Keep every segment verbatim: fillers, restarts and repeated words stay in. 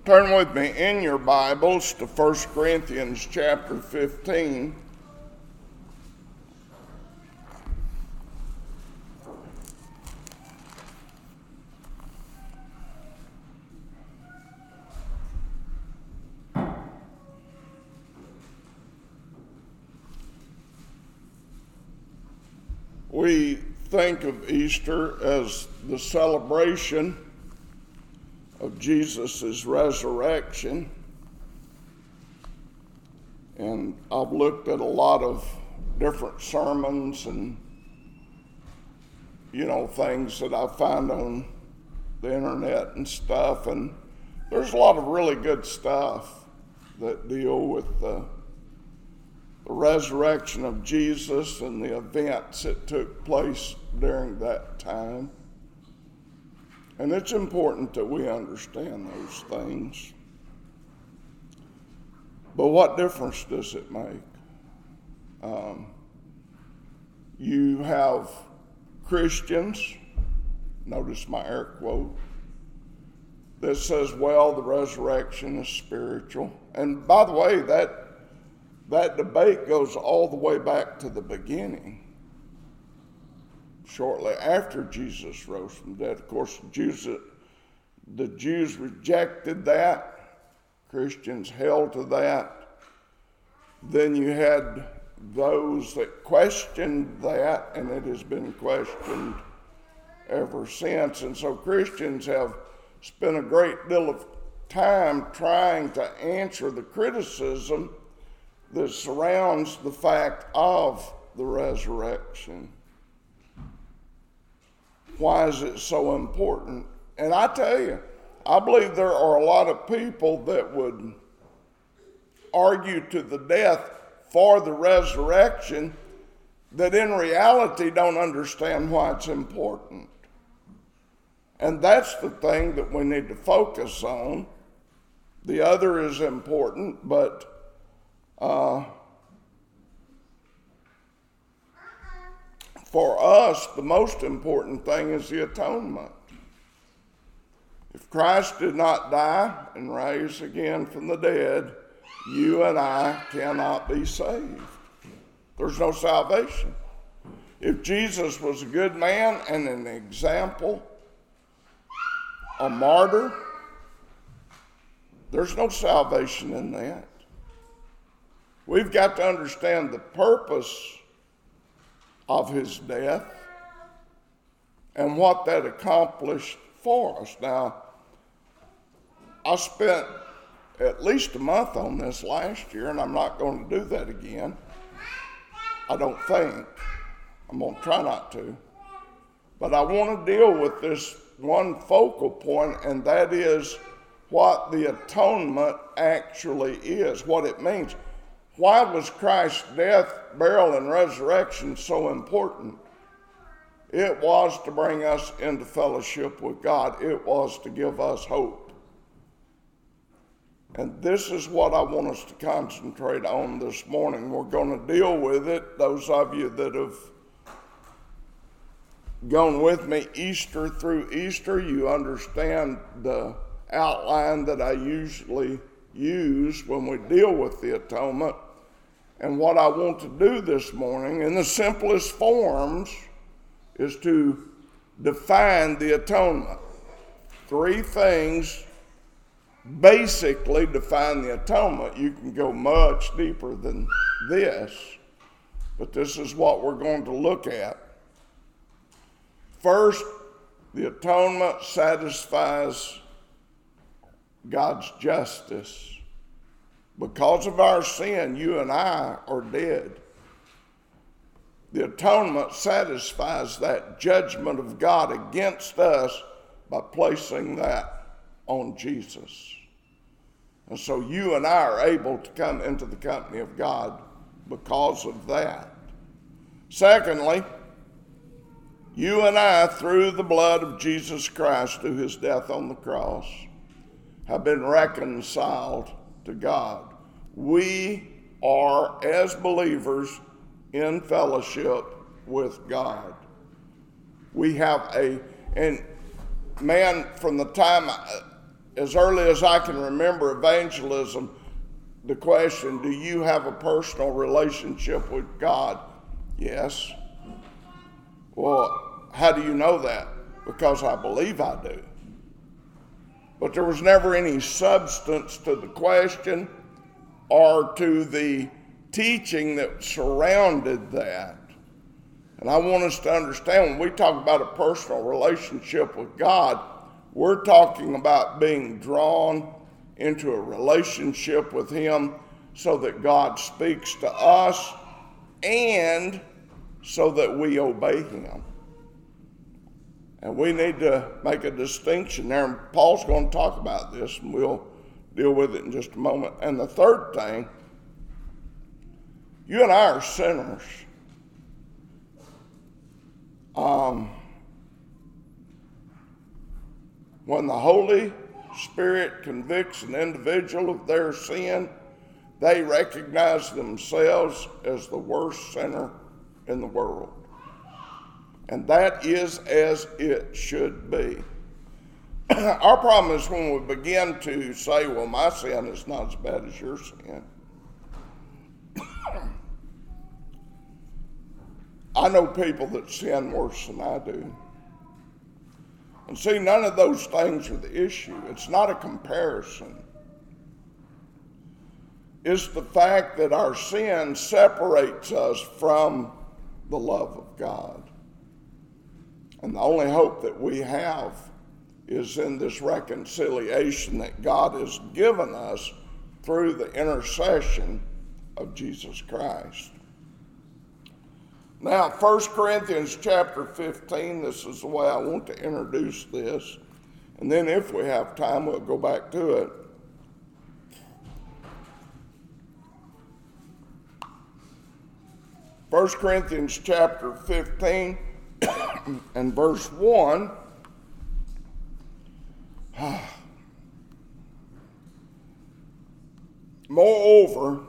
Turn with me in your Bibles to First Corinthians chapter fifteen. We think of Easter as the celebration of Jesus' resurrection. And I've looked at a lot of different sermons and, you know, things that I find on the internet and stuff. And there's a lot of really good stuff that deal with the, the resurrection of Jesus and the events that took place during that time. And it's important that we understand those things. But what difference does it make? Um, you have Christians, notice my air quote, that says, well, the resurrection is spiritual. And by the way, that, that debate goes all the way back to the beginning. Shortly after Jesus rose from the dead. Of course, the Jews, the Jews rejected that. Christians held to that. Then you had those that questioned that, and it has been questioned ever since. And so Christians have spent a great deal of time trying to answer the criticism that surrounds the fact of the resurrection. Why is it so important? And I tell you, I believe there are a lot of people that would argue to the death for the resurrection that in reality don't understand why it's important. And that's the thing that we need to focus on. The other is important, but uh, for us, the most important thing is the atonement. If Christ did not die and rise again from the dead, you and I cannot be saved. There's no salvation. If Jesus was a good man and an example, a martyr, there's no salvation in that. We've got to understand the purpose of his death and what that accomplished for us. Now, I spent at least a month on this last year, and I'm not going to do that again. I don't think. I'm going to try not to. But I want to deal with this one focal point, and that is what the atonement actually is, what it means. Why was Christ's death, burial, and resurrection so important? It was to bring us into fellowship with God. It was to give us hope. And this is what I want us to concentrate on this morning. We're going to deal with it. Those of you that have gone with me Easter through Easter, you understand the outline that I usually use when we deal with the atonement. And what I want to do this morning, in the simplest forms, is to define the atonement. Three things basically define the atonement. You can go much deeper than this, but this is what we're going to look at. First, the atonement satisfies God's justice. Because of our sin, you and I are dead. The atonement satisfies that judgment of God against us by placing that on Jesus. And so you and I are able to come into the company of God because of that. Secondly, you and I, through the blood of Jesus Christ, through his death on the cross, have been reconciled to God. We are, as believers, in fellowship with God. We have a, and man, from the time as early as I can remember evangelism, the question, do you have a personal relationship with God? Yes. Well, how do you know that? Because I believe I do. But there was never any substance to the question or to the teaching that surrounded that. And I want us to understand, when we talk about a personal relationship with God, we're talking about being drawn into a relationship with Him so that God speaks to us and so that we obey Him. And we need to make a distinction there. And Paul's going to talk about this, and we'll deal with it in just a moment. And the third thing, you and I are sinners. Um, when the Holy Spirit convicts an individual of their sin, they recognize themselves as the worst sinner in the world. And that is as it should be. Our problem is when we begin to say, well, my sin is not as bad as your sin. I know people that sin worse than I do. And see, none of those things are the issue. It's not a comparison. It's the fact that our sin separates us from the love of God. And the only hope that we have is in this reconciliation that God has given us through the intercession of Jesus Christ. Now, First Corinthians chapter fifteen, this is the way I want to introduce this. And then if we have time, we'll go back to it. First Corinthians chapter fifteen and verse one. Moreover,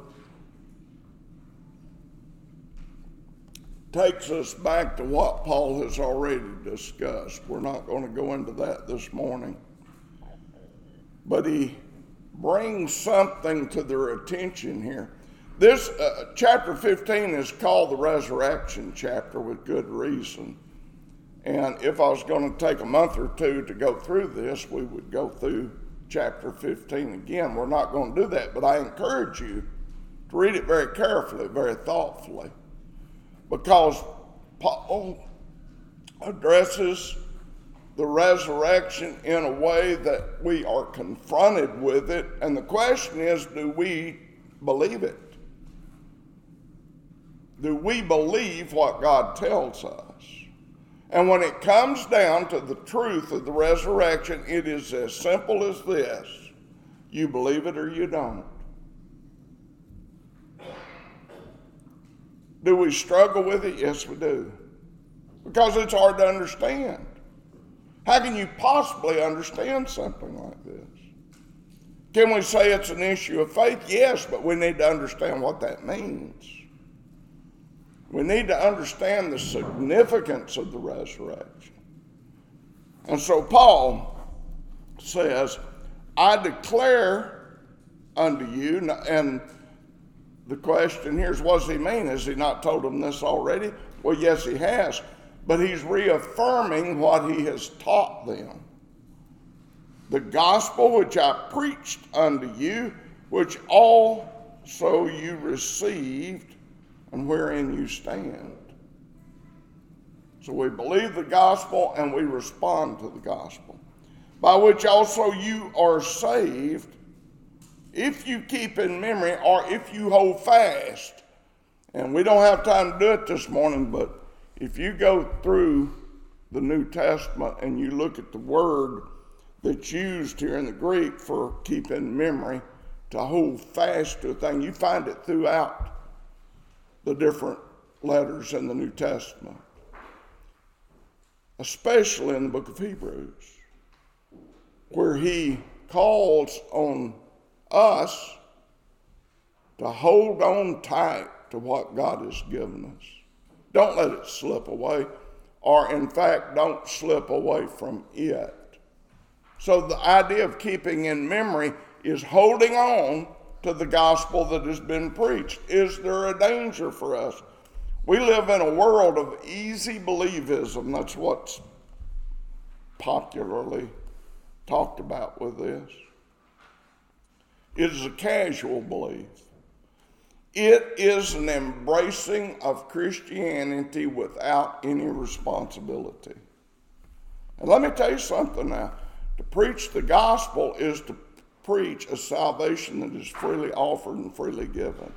takes us back to what Paul has already discussed. We're not going to go into that this morning. But he brings something to their attention here. This uh, chapter fifteen is called the resurrection chapter with good reason. And if I was going to take a month or two to go through this, we would go through chapter fifteen again. We're not going to do that, but I encourage you to read it very carefully, very thoughtfully, because Paul addresses the resurrection in a way that we are confronted with it. And the question is, do we believe it? Do we believe what God tells us? And when it comes down to the truth of the resurrection, it is as simple as this. You believe it or you don't. Do we struggle with it? Yes, we do. Because it's hard to understand. How can you possibly understand something like this? Can we say it's an issue of faith? Yes, but we need to understand what that means. We need to understand the significance of the resurrection. And so Paul says, I declare unto you, and the question here is, what does he mean? Has he not told them this already? Well, yes, he has. But he's reaffirming what he has taught them. The gospel which I preached unto you, which also you received, and wherein you stand. So we believe the gospel and we respond to the gospel, by which also you are saved, if you keep in memory, or if you hold fast. And we don't have time to do it this morning, but if you go through the New Testament and you look at the word that's used here in the Greek for keep in memory, to hold fast to a thing, you find it throughout the different letters in the New Testament, especially in the book of Hebrews, where he calls on us to hold on tight to what God has given us. Don't let it slip away, or in fact, don't slip away from it. So the idea of keeping in memory is holding on to the gospel that has been preached. Is there a danger for us? We live in a world of easy believism. That's what's popularly talked about with this. It is a casual belief. It is an embracing of Christianity without any responsibility. And let me tell you something now. To preach the gospel is to preach a salvation that is freely offered and freely given.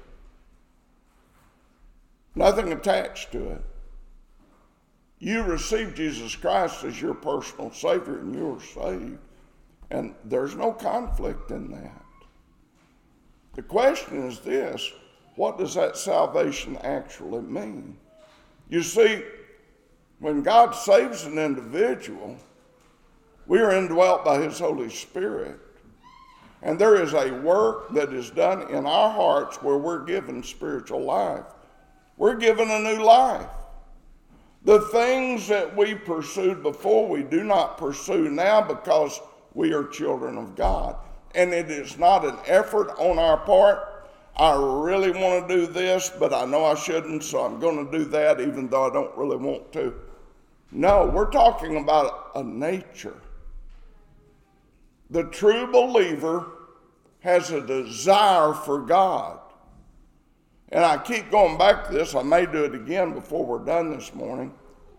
Nothing attached to it. You receive Jesus Christ as your personal Savior and you're saved. And there's no conflict in that. The question is this: what does that salvation actually mean? You see, when God saves an individual, we are indwelt by his Holy Spirit. And there is a work that is done in our hearts where we're given spiritual life. We're given a new life. The things that we pursued before, we do not pursue now because we are children of God. And it is not an effort on our part. I really want to do this, but I know I shouldn't, so I'm going to do that even though I don't really want to. No, we're talking about a nature. The true believer has a desire for God. And I keep going back to this. I may do it again before we're done this morning.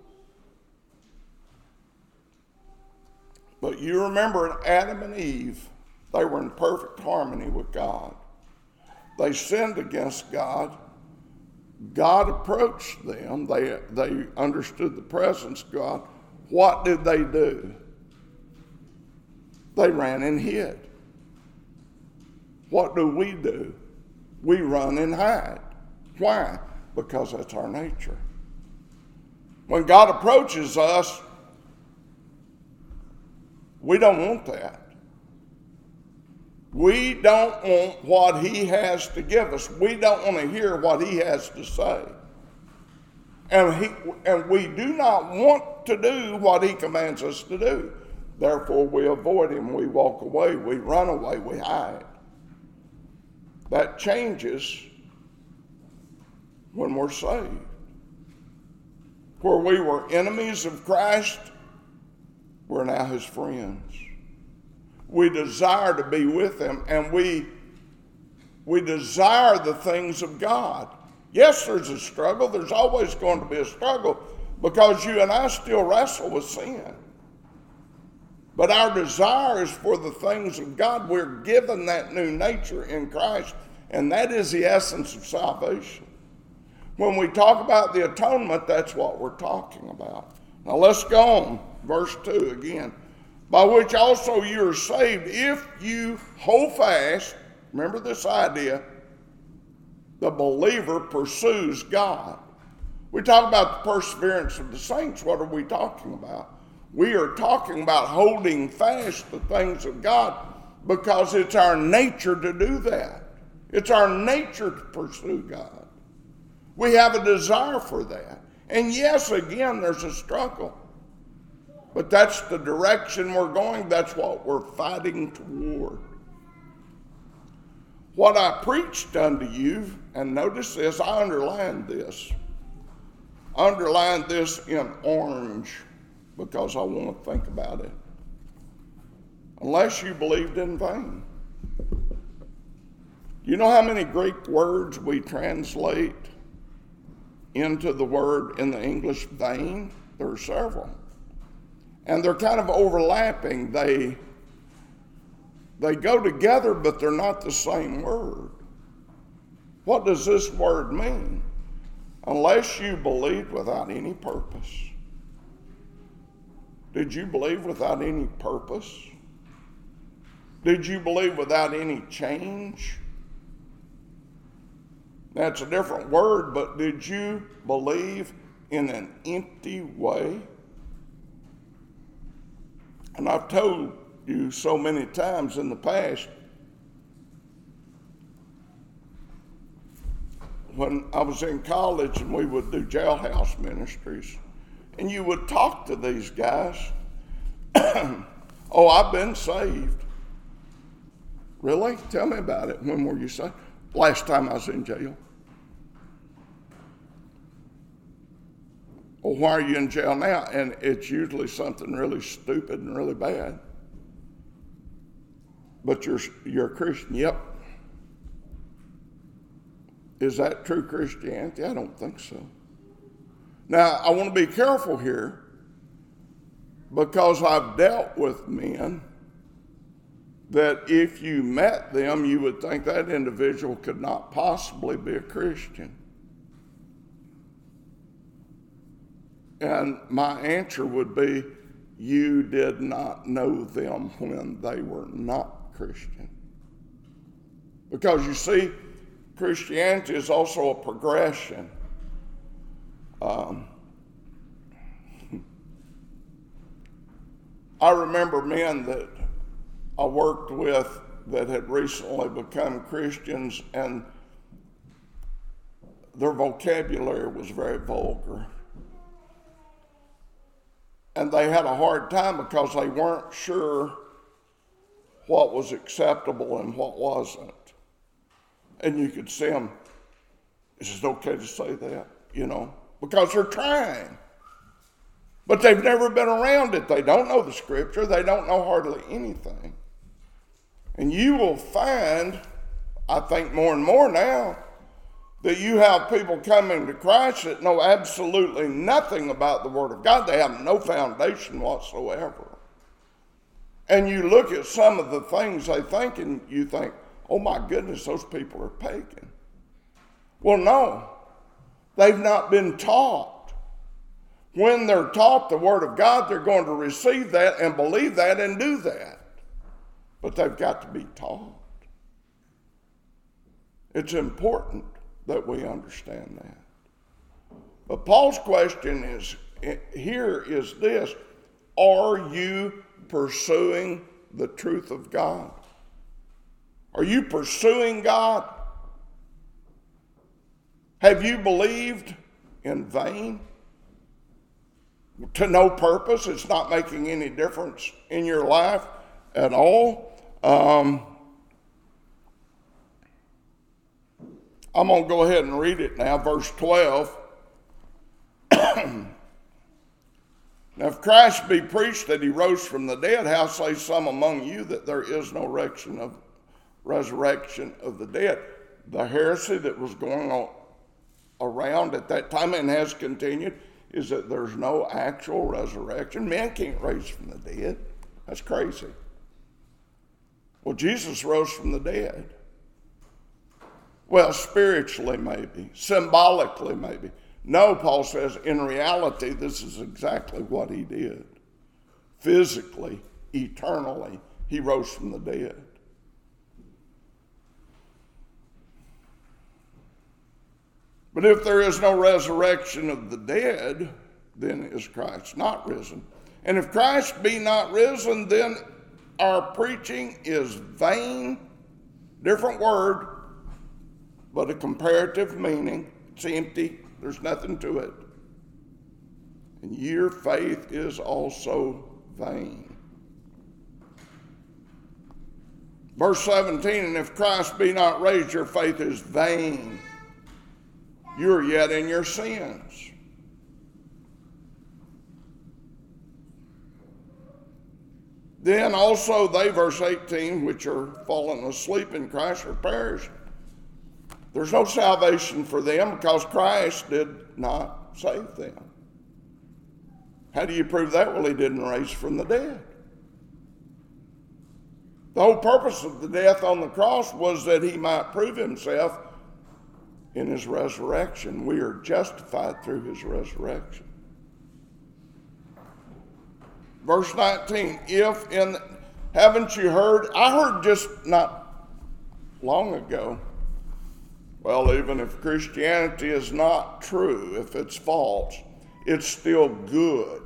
But you remember Adam and Eve, they were in perfect harmony with God. They sinned against God. God approached them. They, they understood the presence of God. What did they do? They ran and hid. What do we do? We run and hide. Why? Because that's our nature. When God approaches us, we don't want that. We don't want what he has to give us. We don't want to hear what he has to say. And, he, and we do not want to do what he commands us to do. Therefore, we avoid him. We walk away. We run away. We hide. That changes when we're saved. Where we were enemies of Christ, we're now his friends. We desire to be with him, and we, we desire the things of God. Yes, there's a struggle. There's always going to be a struggle because you and I still wrestle with sin. But our desire is for the things of God. We're given that new nature in Christ, and that is the essence of salvation. When we talk about the atonement, that's what we're talking about. Now let's go on. Verse two again. By which also you are saved if you hold fast. Remember this idea. The believer pursues God. We talk about the perseverance of the saints. What are we talking about? We are talking about holding fast the things of God because it's our nature to do that. It's our nature to pursue God. We have a desire for that. And yes, again, there's a struggle. But that's the direction we're going. That's what we're fighting toward. What I preached unto you, and notice this, I underlined this. I underlined this in orange because I want to think about it. Unless you believed in vain. You know how many Greek words we translate into the word in the English vain? There are several. And they're kind of overlapping. They, they go together, but they're not the same word. What does this word mean? Unless you believed without any purpose. Did you believe without any purpose? Did you believe without any change? That's a different word, but did you believe in an empty way? And I've told you so many times in the past, when I was in college and we would do jailhouse ministries, and you would talk to these guys. Oh, I've been saved. Really? Tell me about it. When were you saved? Last time I was in jail. Well, why are you in jail now? And it's usually something really stupid and really bad. But you're, you're a Christian. Yep. Is that true Christianity? I don't think so. Now, I want to be careful here because I've dealt with men that if you met them, you would think that individual could not possibly be a Christian. And my answer would be, you did not know them when they were not Christian. Because you see, Christianity is also a progression. Um, I remember men that I worked with that had recently become Christians, and their vocabulary was very vulgar. And they had a hard time because they weren't sure what was acceptable and what wasn't. And you could see them, is it okay to say that? You know, because they're trying. But they've never been around it. They don't know the scripture. They don't know hardly anything. And you will find, I think more and more now, that you have people coming to Christ that know absolutely nothing about the Word of God. They have no foundation whatsoever. And you look at some of the things they think and you think, oh my goodness, those people are pagan. Well, no, they've not been taught. When they're taught the Word of God, they're going to receive that and believe that and do that. But they've got to be taught. It's important that we understand that. But Paul's question is here is this: are you pursuing the truth of God? Are you pursuing God? Have you believed in vain? To no purpose? It's not making any difference in your life at all? Um, I'm going to go ahead and read it now, verse twelve. Now, if Christ be preached that he rose from the dead, how say some among you that there is no resurrection of, resurrection of the dead? The heresy that was going on around at that time and has continued is that there's no actual resurrection. Men can't raise from the dead. That's crazy. Well, Jesus rose from the dead. Well, spiritually maybe, symbolically maybe. No, Paul says, in reality, this is exactly what he did. Physically, eternally, he rose from the dead. But if there is no resurrection of the dead, then is Christ not risen. And if Christ be not risen, then our preaching is vain. Different word, but a comparative meaning. It's empty. There's nothing to it. And your faith is also vain. Verse seventeen, and if Christ be not raised, your faith is vain. You're yet in your sins. Then also they, verse eighteen, which are fallen asleep in Christ are perished. There's no salvation for them because Christ did not save them. How do you prove that? Well, he didn't raise from the dead. The whole purpose of the death on the cross was that he might prove himself in his resurrection. We are justified through his resurrection. Verse nineteen, if in, haven't you heard, I heard just not long ago, well, even if Christianity is not true, if it's false, it's still good.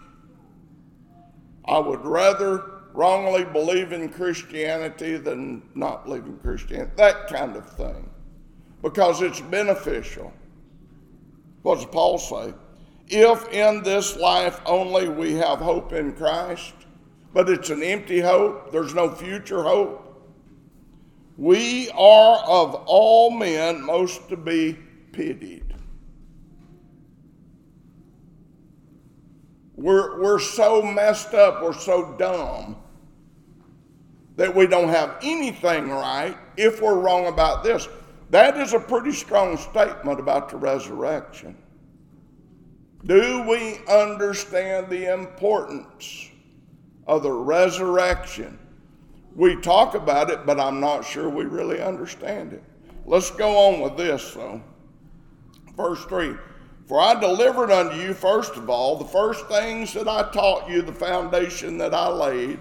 I would rather wrongly believe in Christianity than not believe in Christianity, that kind of thing, because it's beneficial. What does Paul say? If in this life only we have hope in Christ, but it's an empty hope. There's no future hope. We are of all men most to be pitied. We're, we're so messed up, we're so dumb that we don't have anything right if we're wrong about this. That is a pretty strong statement about the resurrection. Do we understand the importance of the resurrection? We talk about it, but I'm not sure we really understand it. Let's go on with this, though. Verse three. For I delivered unto you, first of all, the first things that I taught you, the foundation that I laid,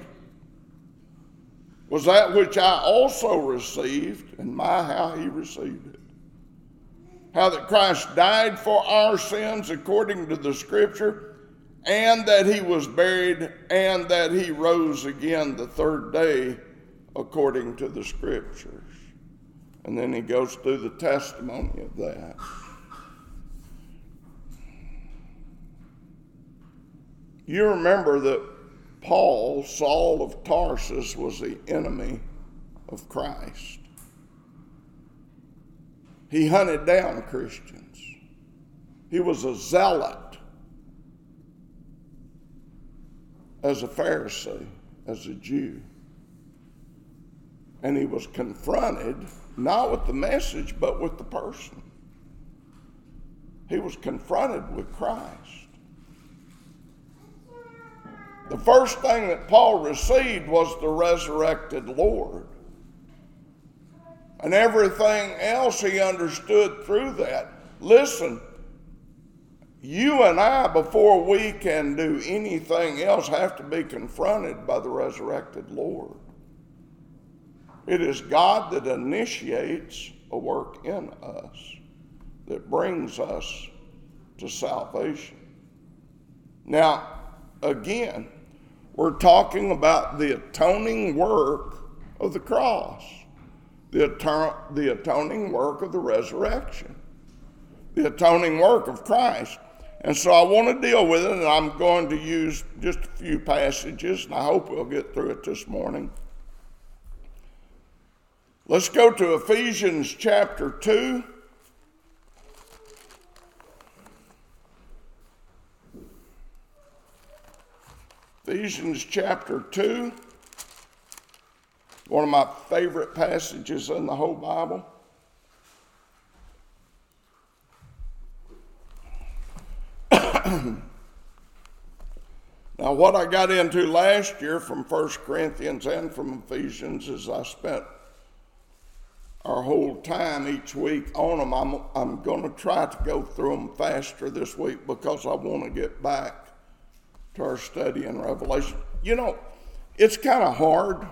was that which I also received, and my, how he received it. How that Christ died for our sins according to the Scripture, and that he was buried, and that he rose again the third day according to the Scriptures. And then he goes through the testimony of that. You remember that Paul, Saul of Tarsus, was the enemy of Christ. He hunted down Christians. He was a zealot as a Pharisee, as a Jew. And he was confronted, not with the message, but with the person. He was confronted with Christ. The first thing that Paul received was the resurrected Lord. And everything else he understood through that. Listen, you and I, before we can do anything else, have to be confronted by the resurrected Lord. It is God that initiates a work in us that brings us to salvation. Now, again, we're talking about the atoning work of the cross, the, aton- the atoning work of the resurrection, the atoning work of Christ. And so I want to deal with it, and I'm going to use just a few passages, and I hope we'll get through it this morning. Let's go to Ephesians chapter two. Ephesians chapter two, one of my favorite passages in the whole Bible. Now, what I got into last year from First Corinthians and from Ephesians is I spent our whole time each week on them. I'm, I'm going to try to go through them faster this week because I want to get back to our study in Revelation. You know, it's kind of hard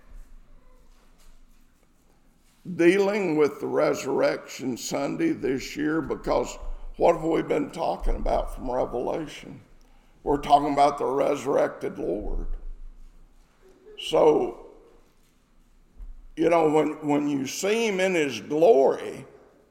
dealing with the Resurrection Sunday this year because what have we been talking about from Revelation? We're talking about the resurrected Lord. So, you know, when, when you see him in his glory,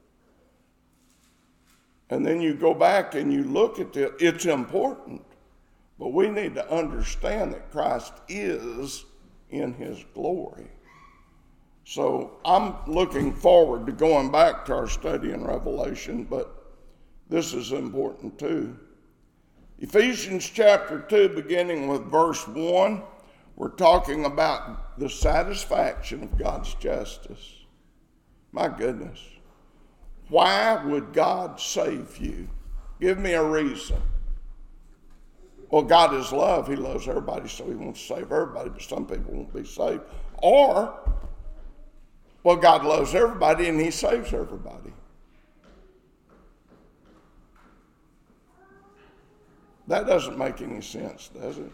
and then you go back and you look at it, it's important. But we need to understand that Christ is in his glory. So I'm looking forward to going back to our study in Revelation, but this is important too. Ephesians chapter two, beginning with verse one, we're talking about the satisfaction of God's justice. My goodness. Why would God save you? Give me a reason. Well, God is love. He loves everybody, so he wants to save everybody, but some people won't be saved. Or, well, God loves everybody and he saves everybody. That doesn't make any sense, does it?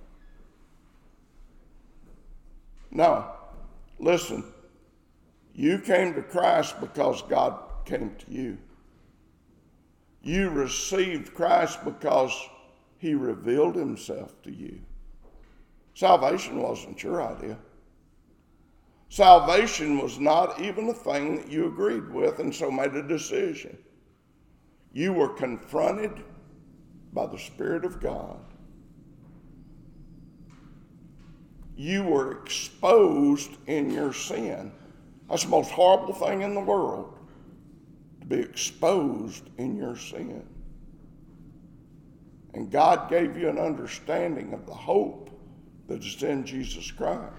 No. Listen, you came to Christ because God came to you. You received Christ because he revealed himself to you. Salvation wasn't your idea. Salvation was not even a thing that you agreed with and so made a decision. You were confronted by the Spirit of God. you were exposed in your sin. That's the most horrible thing in the world, to be exposed in your sin. And God gave you an understanding of the hope that is in Jesus Christ.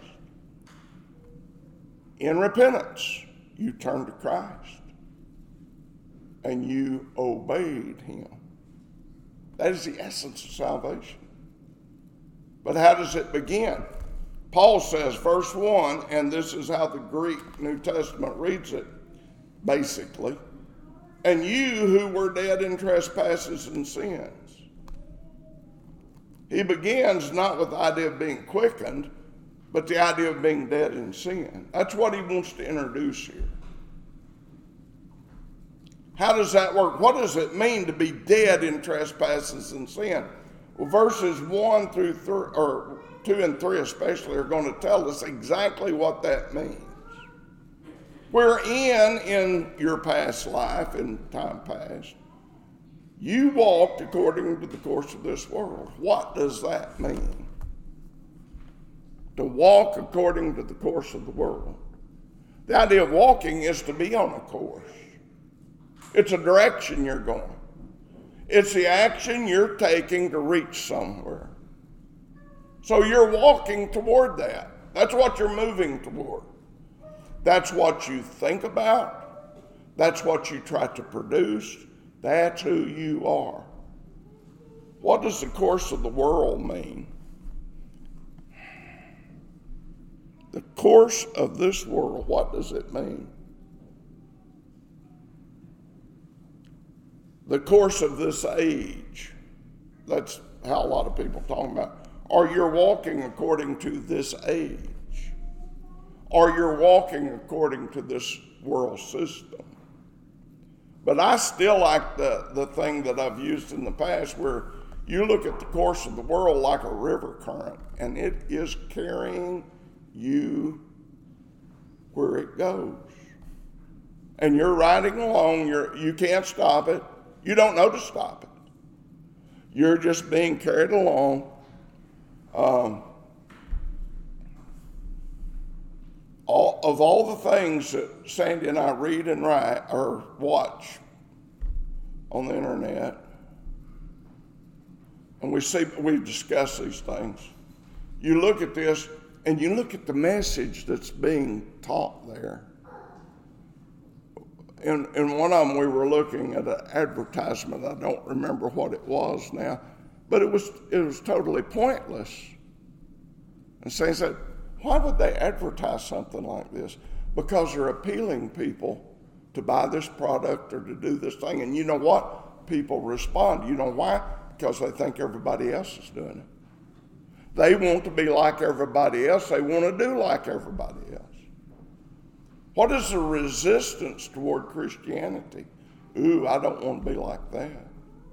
In repentance, you turned to Christ and you obeyed him. That is the essence of salvation. But how does it begin? Paul says, verse one, and this is how the Greek New Testament reads it, basically. And you who were dead in trespasses and sins. He begins not with the idea of being quickened, but the idea of being dead in sin. That's what he wants to introduce here. How does that work? What does it mean to be dead in trespasses and sin? Well, verses one through three, or two and three especially, are going to tell us exactly what that means. We're in, in your past life, in time past, you walked according to the course of this world. What does that mean? To walk according to the course of the world. The idea of walking is to be on a course. It's a direction you're going. It's the action you're taking to reach somewhere. So you're walking toward that. That's what you're moving toward. That's what you think about. That's what you try to produce. That's who you are. What does the course of the world mean? The course of this world, what does it mean? The course of this age. That's how a lot of people talk about. Or you're walking according to this age. Or you're walking according to this world system. But I still like the, the thing that I've used in the past, where you look at the course of the world like a river current, and it is carrying you where it goes. And you're riding along, you're, you can't stop it. You don't know to stop it. You're just being carried along. Um, all, of all the things that Sandy and I read and write or watch on the internet, and we see, we discuss these things, you look at this and you look at the message that's being taught there. In, in one of them, we were looking at an advertisement. I don't remember what it was now, but it was it was totally pointless. And Saint said, why would they advertise something like this? Because they're appealing people to buy this product or to do this thing. And you know what? People respond. You know why? Because they think everybody else is doing it. They want to be like everybody else. They want to do like everybody else. What is the resistance toward Christianity? Ooh, I don't want to be like that.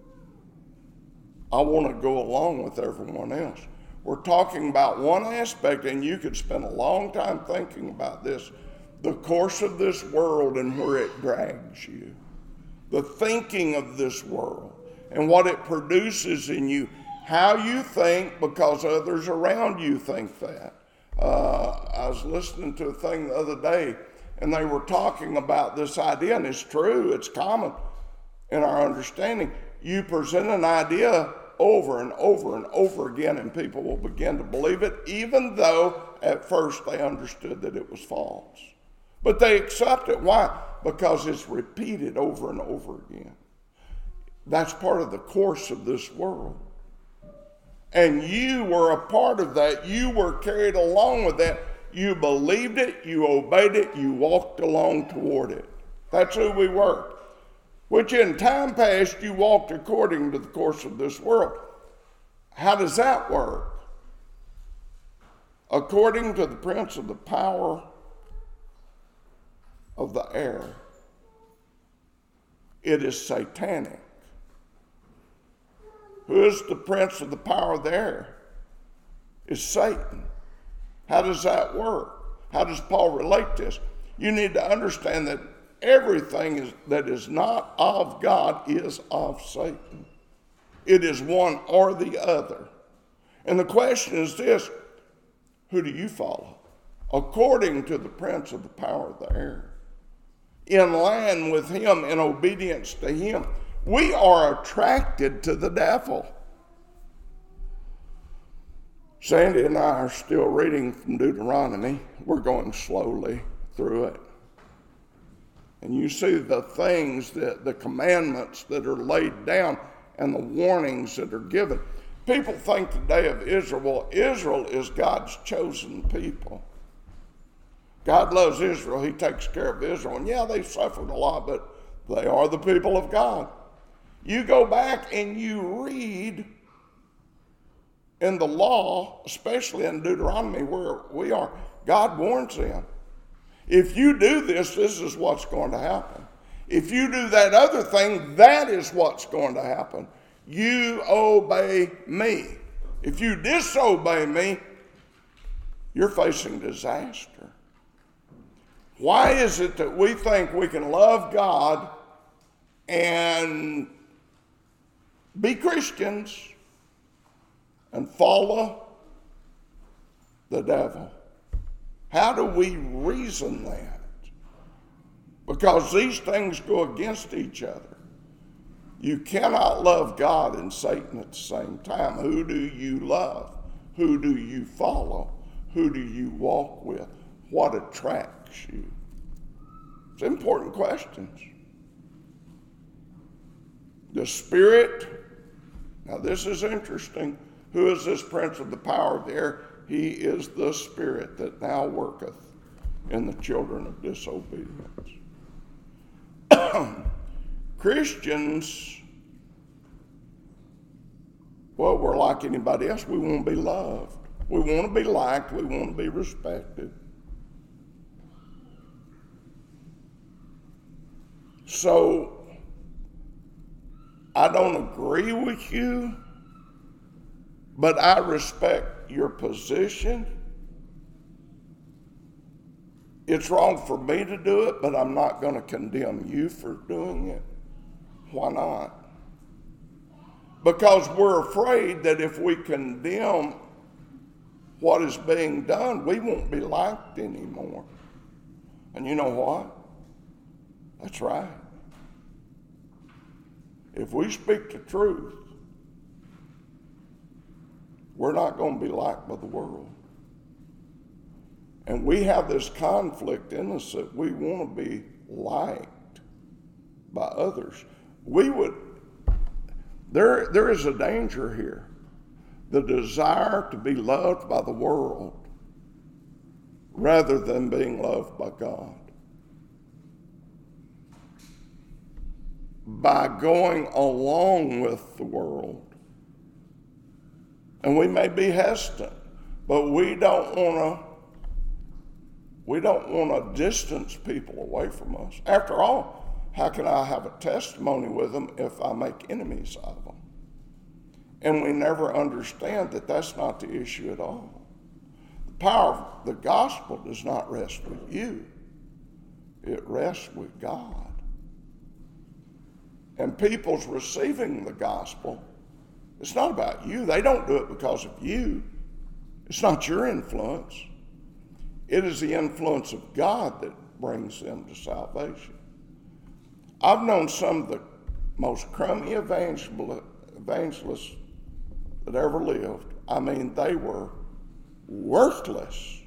I want to go along with everyone else. We're talking about one aspect, and you could spend a long time thinking about this, the course of this world and where it drags you. The thinking of this world and what it produces in you. How you think because others around you think that. Uh, I was listening to a thing the other day, and they were talking about this idea, and it's true, it's common in our understanding. You present an idea over and over and over again, and people will begin to believe it, even though at first they understood that it was false. But they accept it. Why? Because it's repeated over and over again. That's part of the course of this world. And you were a part of that. You were carried along with that. You believed it, you obeyed it, you walked along toward it. That's who we were. Which in time past you walked according to the course of this world. How does that work? According to the prince of the power of the air. It is satanic. Who is the prince of the power of the air? It's Satan. How does that work? How does Paul relate this? You need to understand that everything is, that is not of God is of Satan. It is one or the other. And the question is this, Who do you follow? According to the prince of the power of the air. In line with him, in obedience to him. We are attracted to the devil. Sandy and I are still reading from Deuteronomy. We're going slowly through it. And you see the things, that, the commandments that are laid down and the warnings that are given. People think today of Israel. Well, Israel is God's chosen people. God loves Israel. He takes care of Israel. And yeah, they've suffered a lot, but they are the people of God. You go back and you read in the law, especially in Deuteronomy where we are, God warns them. If you do this, this is what's going to happen. If you do that other thing, that is what's going to happen. You obey me. If you disobey me, you're facing disaster. Why is it that we think we can love God and be Christians and follow the devil? How do we reason that? Because these things go against each other. You cannot love God and Satan at the same time. Who do you love? Who do you follow? Who do you walk with? What attracts you? It's important questions. The Spirit, now this is interesting. Who is this prince of the power of the air? He is the spirit that now worketh in the children of disobedience. Christians, well, we're like anybody else. We want to be loved. We want to be liked. We want to be respected. So, I don't agree with you, but I respect your position. It's wrong for me to do it, but I'm not going to condemn you for doing it. Why not? Because we're afraid that if we condemn what is being done, we won't be liked anymore. And you know what? That's right. If we speak the truth, we're not going to be liked by the world. And we have this conflict in us that we want to be liked by others. We would, there, there is a danger here. The desire to be loved by the world rather than being loved by God. By going along with the world. And we may be hesitant, but we don't want to we don't want to distance people away from us. After all, how can I have a testimony with them if I make enemies out of them? And we never understand that that's not the issue at all. The power of the gospel does not rest with you. It rests with God. And people's receiving the gospel, it's not about you. They don't do it because of you. It's not your influence. It is the influence of God that brings them to salvation. I've known some of the most crummy evangelists that ever lived. I mean, they were worthless.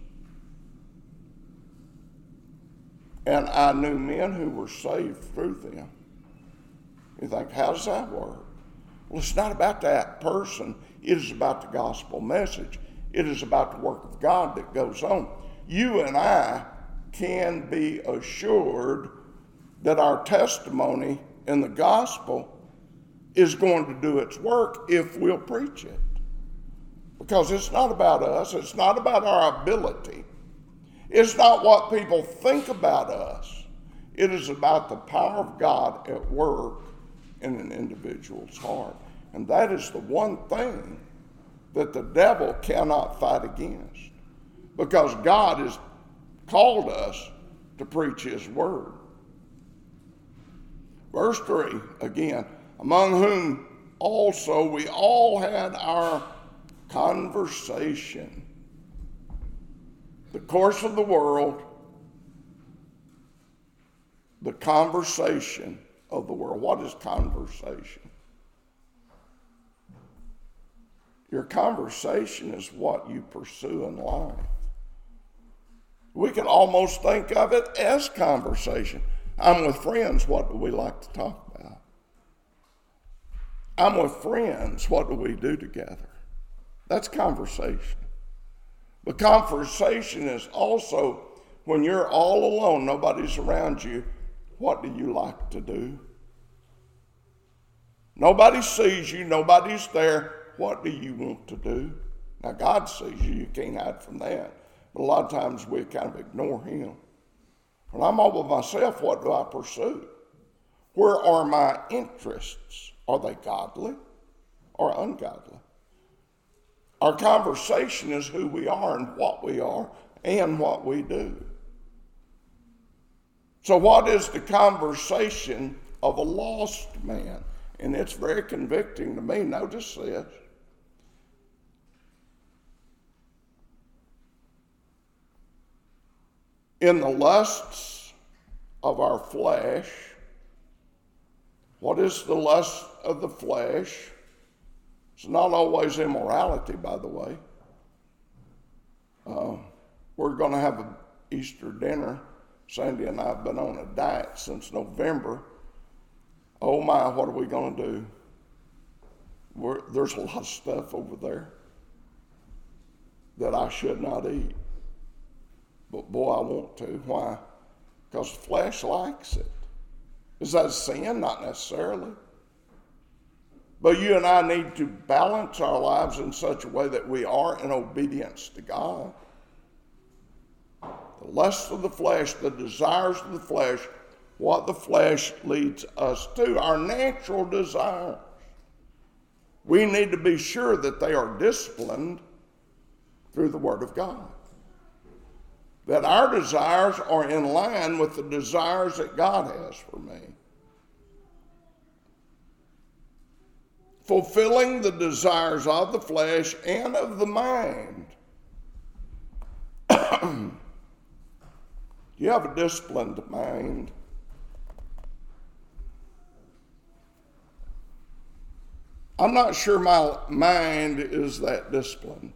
And I knew men who were saved through them. You think, how does that work? Well, it's not about that person. It is about the gospel message. It is about the work of God that goes on. You and I can be assured that our testimony in the gospel is going to do its work if we'll preach it. Because it's not about us. It's not about our ability. It's not what people think about us. It is about the power of God at work in an individual's heart. And that is the one thing that the devil cannot fight against. Because God has called us to preach his word. Verse three, again, among whom also we all had our conversation. the course of the world, the conversation of the world. What is conversation? Your conversation is what you pursue in life. We can almost think of it as conversation. I'm with friends, what do we like to talk about? I'm with friends, what do we do together? That's conversation. But conversation is also when you're all alone, nobody's around you, what do you like to do? Nobody sees you, nobody's there. What do you want to do? Now, God sees you. You can't hide from that. But a lot of times we kind of ignore him. When I'm all by myself, what do I pursue? Where are my interests? Are they godly or ungodly? Our conversation is who we are and what we are and what we do. So what is the conversation of a lost man? And it's very convicting to me. Notice this. In the lusts of our flesh, what is the lust of the flesh? It's not always immorality, by the way. Uh, we're going to have an Easter dinner. Sandy and I have been on a diet since November. Oh my, what are we going to do? We're, there's a lot of stuff over there that I should not eat. But boy, I want to. Why? Because the flesh likes it. Is that a sin? Not necessarily. But you and I need to balance our lives in such a way that we are in obedience to God. The lust of the flesh, the desires of the flesh, what the flesh leads us to, our natural desires. We need to be sure that they are disciplined through the Word of God. That our desires are in line with the desires that God has for me. Fulfilling the desires of the flesh and of the mind. You have a disciplined mind. I'm not sure my mind is that disciplined.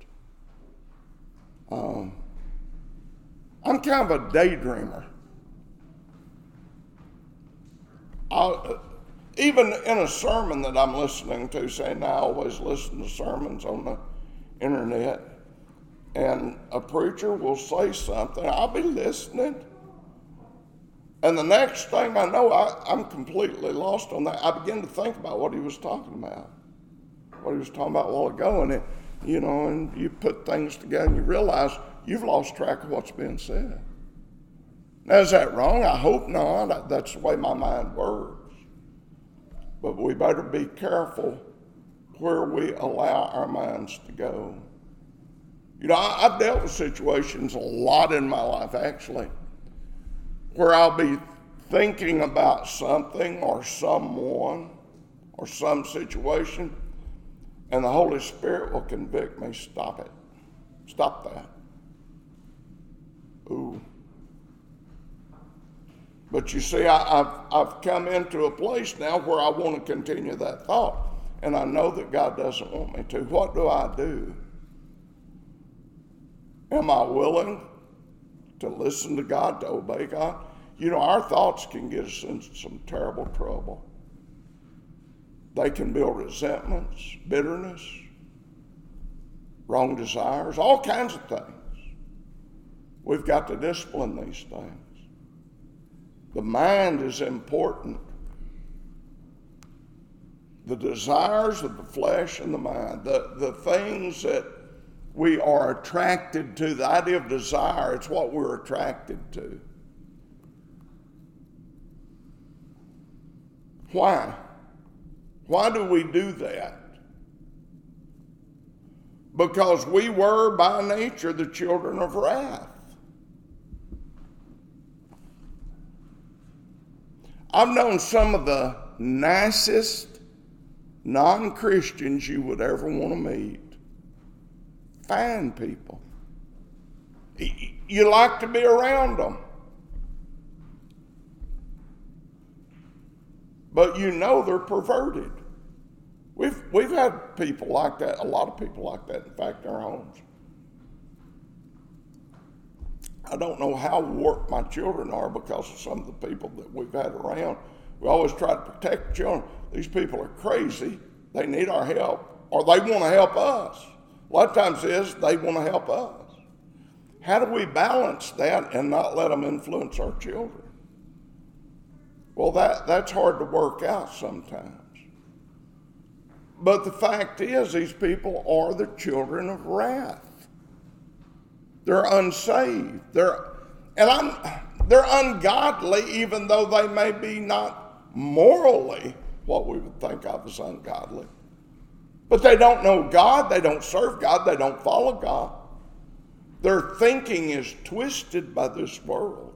Um, I'm kind of a daydreamer. I'll, even in a sermon that I'm listening to, saying I always listen to sermons on the internet, and a preacher will say something, I'll be listening, and the next thing I know, I, I'm completely lost on that. I begin to think about what he was talking about, what he was talking about a while ago, and it, you know, and you put things together and you realize you've lost track of what's being said. Now, is that wrong? I hope not. That's the way my mind works. But we better be careful where we allow our minds to go. You know, I, I've dealt with situations a lot in my life, actually, where I'll be thinking about something or someone or some situation, and the Holy Spirit will convict me, stop it. Stop that. Ooh. But you see, I, I've, I've come into a place now where I want to continue that thought. And I know that God doesn't want me to. What do I do? Am I willing to listen to God, to obey God? You know, our thoughts can get us into some terrible trouble. They can build resentments, bitterness, wrong desires, all kinds of things. We've got to discipline these things. The mind is important. The desires of the flesh and the mind, the, the things that we are attracted to, the idea of desire, it's what we're attracted to. Why? Why do we do that? Because we were by nature the children of wrath. I've known some of the nicest non-Christians you would ever want to meet. Fine people. You you like to be around them. But you know they're perverted. We've, we've had people like that, a lot of people like that, in fact, in our homes. I don't know how warped my children are because of some of the people that we've had around. We always try to protect children. These people are crazy. They need our help, or they want to help us. A lot of times it is they want to help us. How do we balance that and not let them influence our children? Well, that, that's hard to work out sometimes. But the fact is, these people are the children of wrath. They're unsaved. They're, and I'm, they're ungodly, even though they may be not morally what we would think of as ungodly. But they don't know God. They don't serve God. They don't follow God. Their thinking is twisted by this world.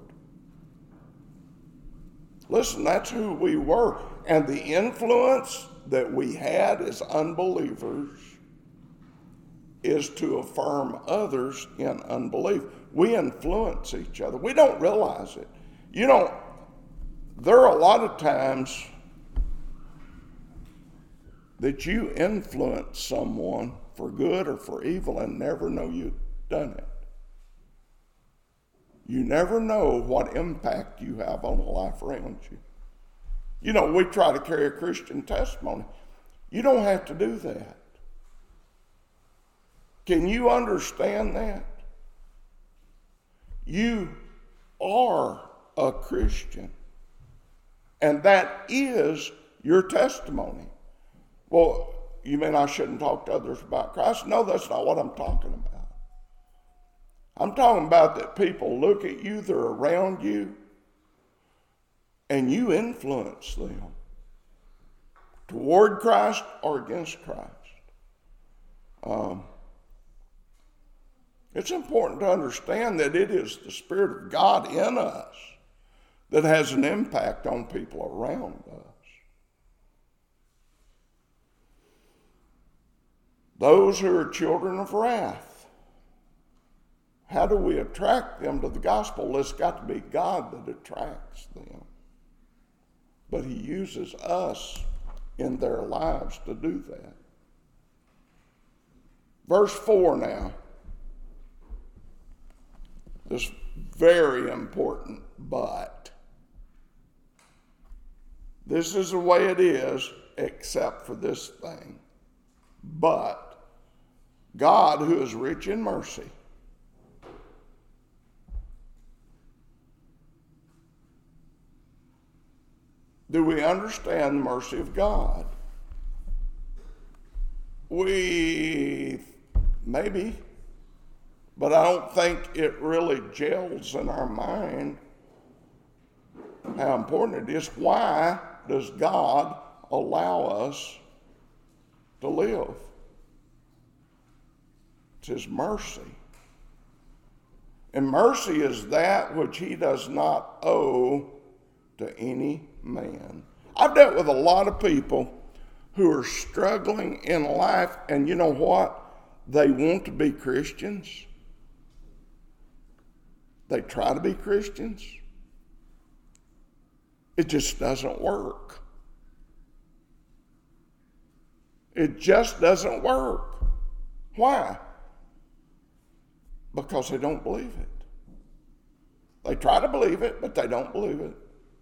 Listen, that's who we were. And the influence that we had as unbelievers is to affirm others in unbelief. We influence each other. We don't realize it. You know, there are a lot of times that you influence someone for good or for evil and never know you've done it. You never know what impact you have on a life around you. You know, we try to carry a Christian testimony. You don't have to do that. Can you understand that? You are a Christian, and that is your testimony. Well, you mean I shouldn't talk to others about Christ? No, that's not what I'm talking about. I'm talking about that people look at you, they're around you, and you influence them toward Christ or against Christ. Um, it's important to understand that it is the Spirit of God in us that has an impact on people around us. Those who are children of wrath, how do we attract them to the gospel? It's got to be God that attracts them. But he uses us in their lives to do that. Verse four now. This very important but. This is the way it is, except for this thing. But God, who is rich in mercy, do we understand the mercy of God? We, maybe, but I don't think it really gels in our mind how important it is. Why does God allow us to live? It's his mercy. And mercy is that which he does not owe to any man. I've dealt with a lot of people who are struggling in life, and you know what? They want to be Christians. They try to be Christians. It just doesn't work. It just doesn't work. Why? Because they don't believe it. They try to believe it, but they don't believe it.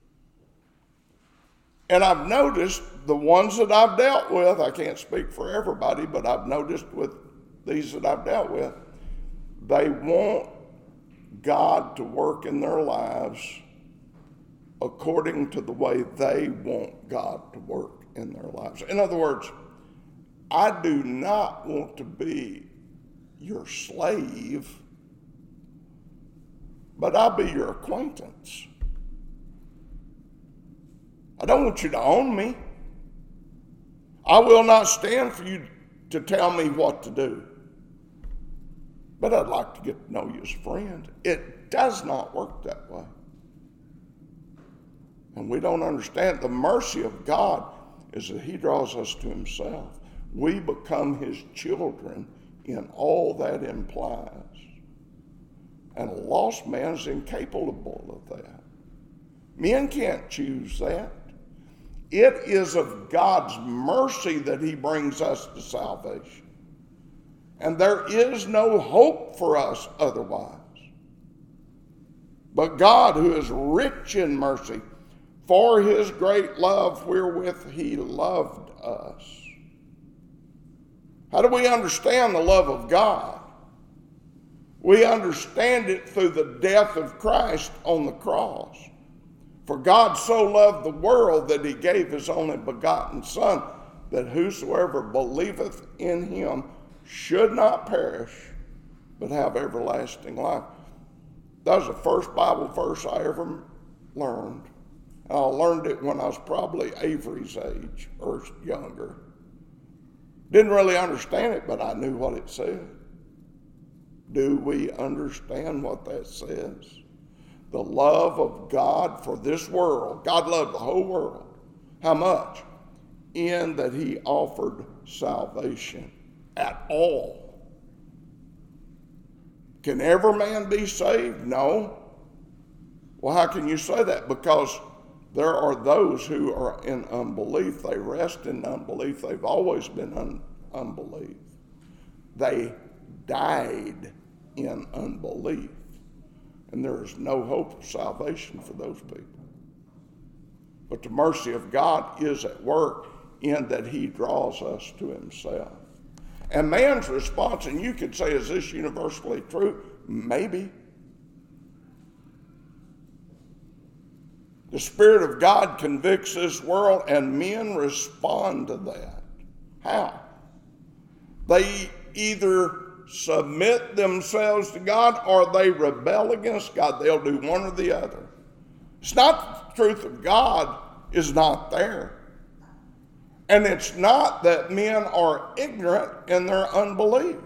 And I've noticed the ones that I've dealt with, I can't speak for everybody, but I've noticed with these that I've dealt with, they want God to work in their lives according to the way they want God to work in their lives. In other words, I do not want to be your slave, but I'll be your acquaintance. I don't want you to own me. I will not stand for you to tell me what to do. But I'd like to get to know you as a friend. It does not work that way. And we don't understand the mercy of God is that he draws us to himself. We become his children in all that implies. And a lost man is incapable of that. Men can't choose that. It is of God's mercy that he brings us to salvation. And there is no hope for us otherwise. But God, who is rich in mercy, for his great love wherewith he loved us. How do we understand the love of God? We understand it through the death of Christ on the cross. For God so loved the world that he gave his only begotten Son, that whosoever believeth in him should not perish, but have everlasting life. That was the first Bible verse I ever learned. I learned it when I was probably Avery's age or younger. Didn't really understand it, but I knew what it said. Do we understand what that says? The love of God for this world. God loved the whole world. How much? In that he offered salvation at all. Can every man be saved? No. Well, how can you say that? Because there are those who are in unbelief. They rest in unbelief. They've always been un- unbelief. They died in unbelief. And there is no hope of salvation for those people. But the mercy of God is at work in that he draws us to himself. And man's response, and you could say, is this universally true? Maybe. The Spirit of God convicts this world, and men respond to that. How? They either submit themselves to God or they rebel against God. They'll do one or the other. It's not the truth of God is not there. And it's not that men are ignorant in their unbelief.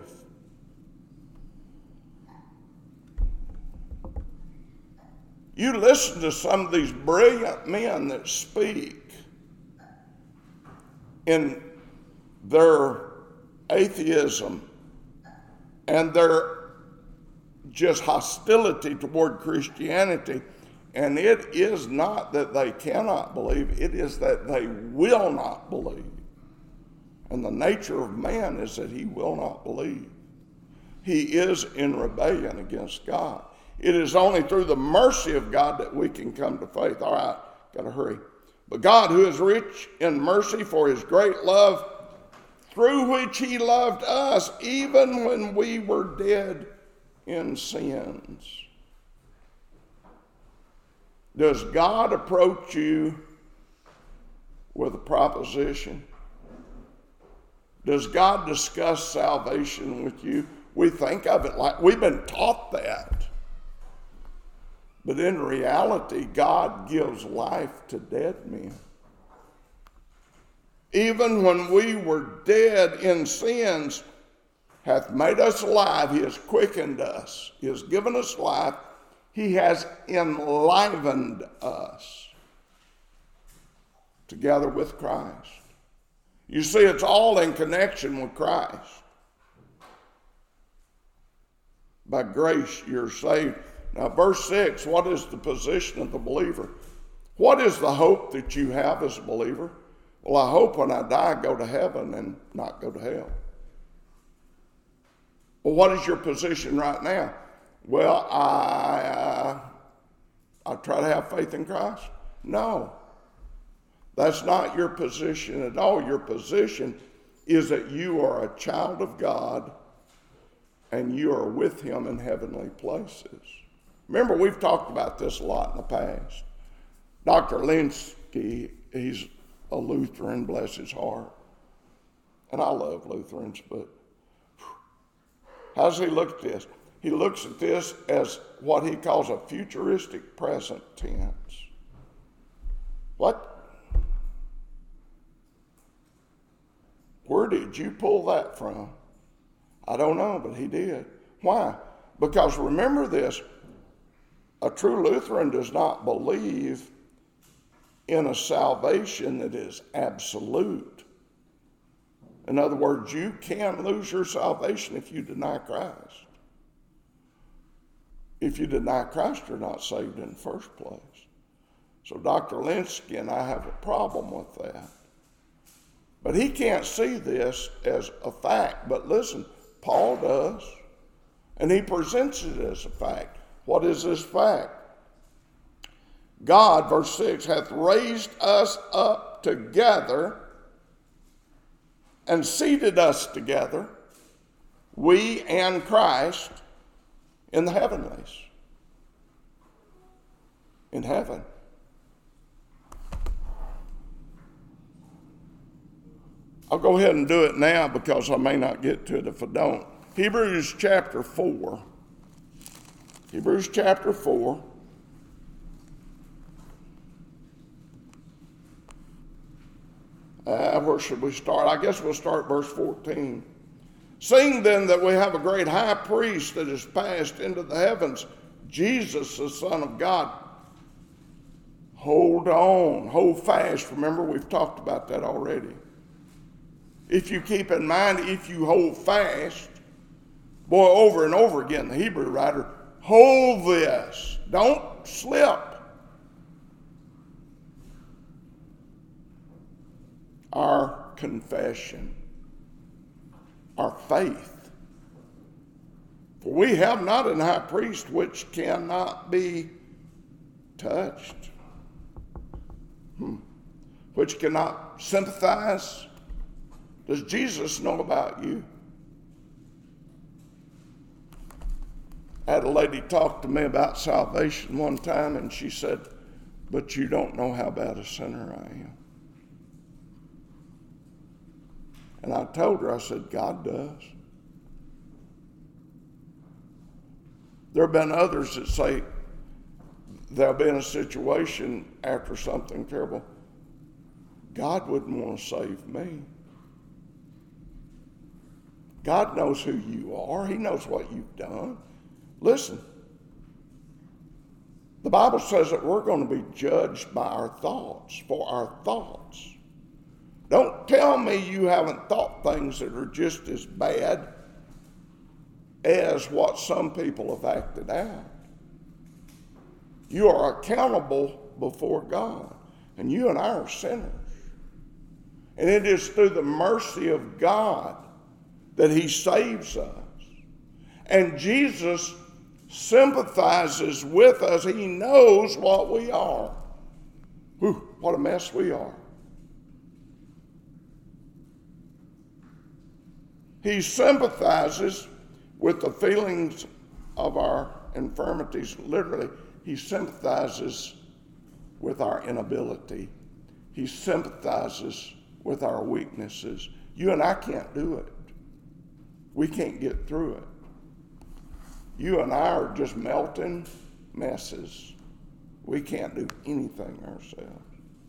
You listen to some of these brilliant men that speak in their atheism and their just hostility toward Christianity. And it is not that they cannot believe, it is that they will not believe. And the nature of man is that he will not believe. He is in rebellion against God. It is only through the mercy of God that we can come to faith. All right, got to hurry. But God, who is rich in mercy for his great love, through which he loved us, even when we were dead in sins. Does God approach you with a proposition? Does God discuss salvation with you? We think of it like we've been taught that. But in reality, God gives life to dead men. Even when we were dead in sins, hath made us alive. He has quickened us. He has given us life. He has enlivened us together with Christ. You see, it's all in connection with Christ. By grace, you're saved. Now, verse six, what is the position of the believer? What is the hope that you have as a believer? Well, I hope when I die, I go to heaven and not go to hell. Well, what is your position right now? Well, I, uh, I try to have faith in Christ. No, that's not your position at all. Your position is that you are a child of God and you are with him in heavenly places. Remember, we've talked about this a lot in the past. Doctor Linsky, he's a Lutheran, bless his heart. And I love Lutherans, but how does he look at this? He looks at this as what he calls a futuristic present tense. What? Where did you pull that from? I don't know, but he did. Why? Because remember this, a true Lutheran does not believe in a salvation that is absolute. In other words, you can lose your salvation if you deny Christ. if you deny Christ, you're not saved in the first place. So Doctor Linsky and I have a problem with that. But he can't see this as a fact. But listen, Paul does. And he presents it as a fact. What is this fact? God, verse six, hath raised us up together and seated us together, we and Christ, in the heavenlies. In heaven. I'll go ahead and do it now because I may not get to it if I don't. Hebrews chapter four. Hebrews chapter four. Uh, where should we start? I guess we'll start verse fourteen. Seeing then that we have a great high priest that is passed into the heavens, Jesus, the Son of God. Hold on, hold fast. Remember, we've talked about that already. If you keep in mind, if you hold fast, boy, over and over again, the Hebrew writer, hold this. Don't slip. Our confession, our faith. For we have not an high priest which cannot be touched, hmm. which cannot sympathize. Does Jesus know about you? I had a lady talk to me about salvation one time, and she said, but you don't know how bad a sinner I am. And I told her, I said, God does. There have been others that say they'll be in a situation after something terrible. God wouldn't want to save me. God knows who you are. He knows what you've done. Listen, the Bible says that we're going to be judged by our thoughts, for our thoughts. Don't tell me you haven't thought things that are just as bad as what some people have acted out. You are accountable before God, and you and I are sinners. And it is through the mercy of God that he saves us. And Jesus sympathizes with us. He knows what we are. Whew, what a mess we are. He sympathizes with the feelings of our infirmities. Literally, he sympathizes with our inability. He sympathizes with our weaknesses. You and I can't do it. We can't get through it. You and I are just melting messes. We can't do anything ourselves.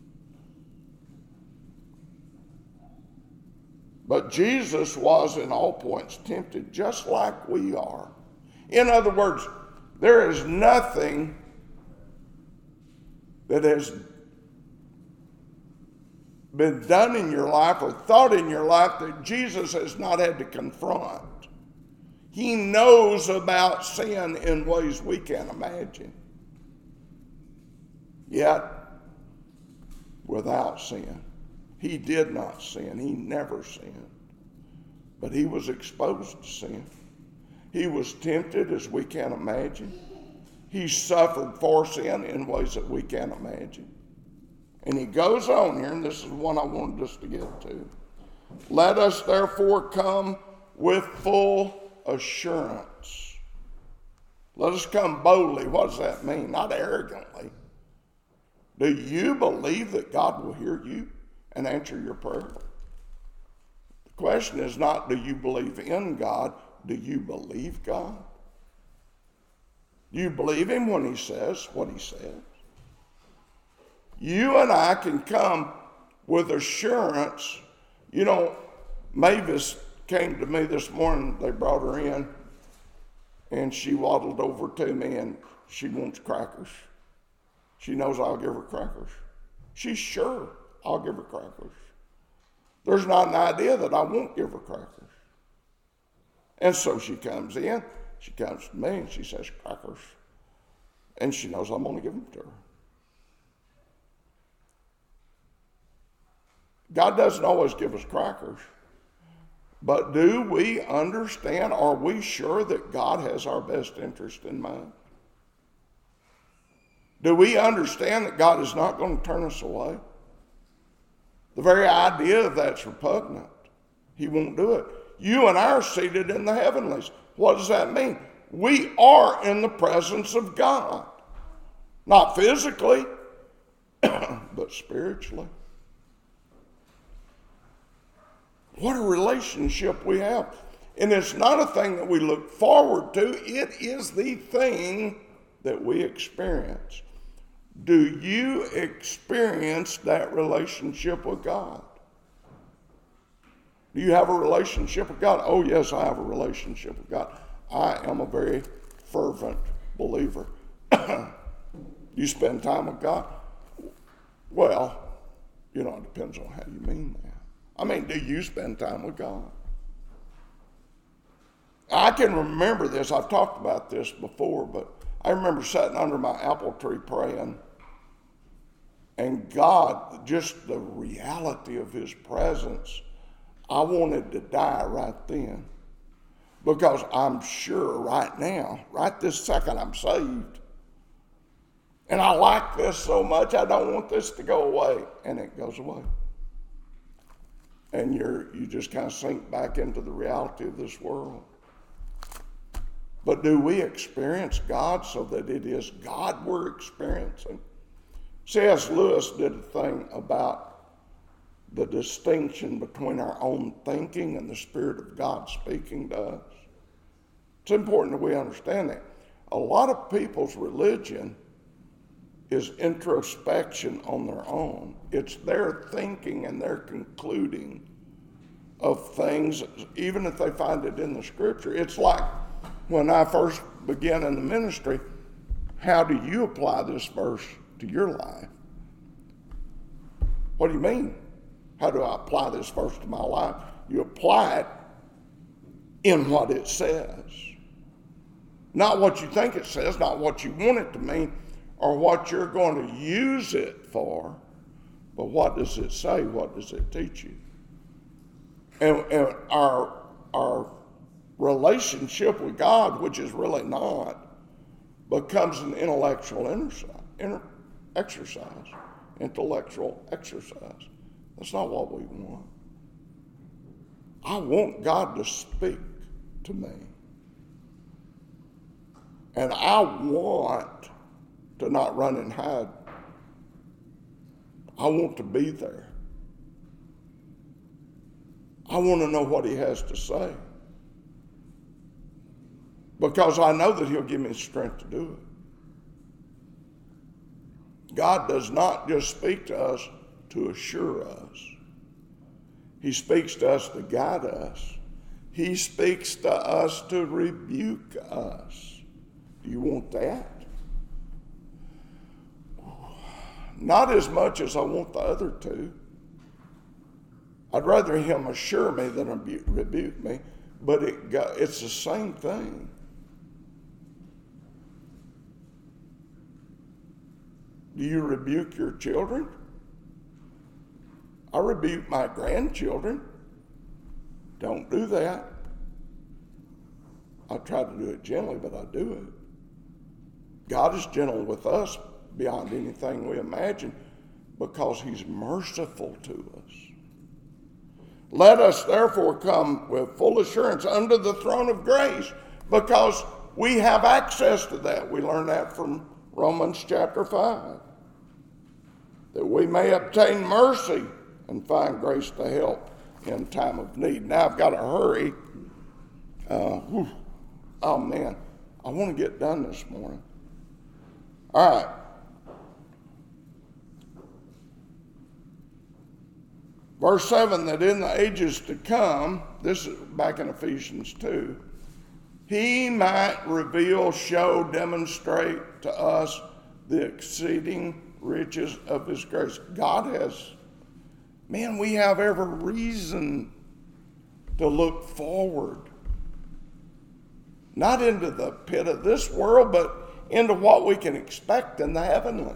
But Jesus was in all points tempted just like we are. In other words, there is nothing that has been done in your life or thought in your life that Jesus has not had to confront. He knows about sin in ways we can't imagine. Yet, without sin, he did not sin. He never sinned. But he was exposed to sin. He was tempted as we can't imagine. He suffered for sin in ways that we can't imagine. And he goes on here, and this is one I wanted us to get to. Let us therefore come with full assurance. Let us come boldly. What does that mean? Not arrogantly. Do you believe that God will hear you and answer your prayer? The question is not, do you believe in God? Do you believe God? Do you believe him when he says what he says? You and I can come with assurance. You know, Mavis came to me this morning. They brought her in, and she waddled over to me, and she wants crackers. She knows I'll give her crackers. She's sure I'll give her crackers. There's not an idea that I won't give her crackers. And so she comes in. She comes to me, and she says, crackers. And she knows I'm going to give them to her. God doesn't always give us crackers. But do we understand, are we sure that God has our best interest in mind? Do we understand that God is not going to turn us away? The very idea of that's repugnant. He won't do it. You and I are seated in the heavenlies. What does that mean? We are in the presence of God. Not physically, but spiritually. What a relationship we have. And it's not a thing that we look forward to. It is the thing that we experience. Do you experience that relationship with God? Do you have a relationship with God? Oh, yes, I have a relationship with God. I am a very fervent believer. You spend time with God? Well, you know, it depends on how you mean that. I mean, do you spend time with God? I can remember this. I've talked about this before, but I remember sitting under my apple tree praying, and God, just the reality of his presence, I wanted to die right then. Because I'm sure right now, right this second, I'm saved. And I like this so much, I don't want this to go away. And it goes away. And you're you just kind of sink back into the reality of this world. But do we experience God so that it is God we're experiencing? C S Lewis did a thing about the distinction between our own thinking and the Spirit of God speaking to us. It's important that we understand that. A lot of people's religion is introspection on their own. It's their thinking and their concluding of things, even if they find it in the Scripture. It's like when I first began in the ministry, how do you apply this verse to your life? What do you mean? How do I apply this verse to my life? You apply it in what it says. Not what you think it says, not what you want it to mean, or what you're going to use it for, but what does it say? What does it teach you? And, and our, our relationship with God, which is really not, becomes an intellectual inter- exercise, intellectual exercise. That's not what we want. I want God to speak to me. And I want to not run and hide. I want to be there. I want to know what he has to say. Because I know that he'll give me the strength to do it. God does not just speak to us to assure us. He speaks to us to guide us. He speaks to us to rebuke us. Do you want that? Not as much as I want the other two. I'd rather him assure me than rebuke me, but it got, it's the same thing. Do you rebuke your children? I rebuke my grandchildren. Don't do that. I try to do it gently, but I do it. God is gentle with us beyond anything we imagine because he's merciful to us. Let us therefore come with full assurance under the throne of grace because we have access to that. We learn that from Romans chapter five. That we may obtain mercy and find grace to help in time of need. Now I've got to hurry. Uh, whew. Oh man, I want to get done this morning. All right. Verse seven, that in the ages to come, this is back in Ephesians two, he might reveal, show, demonstrate to us the exceeding riches of his grace. God has, man, we have every reason to look forward. Not into the pit of this world, but into what we can expect in the heavenlies.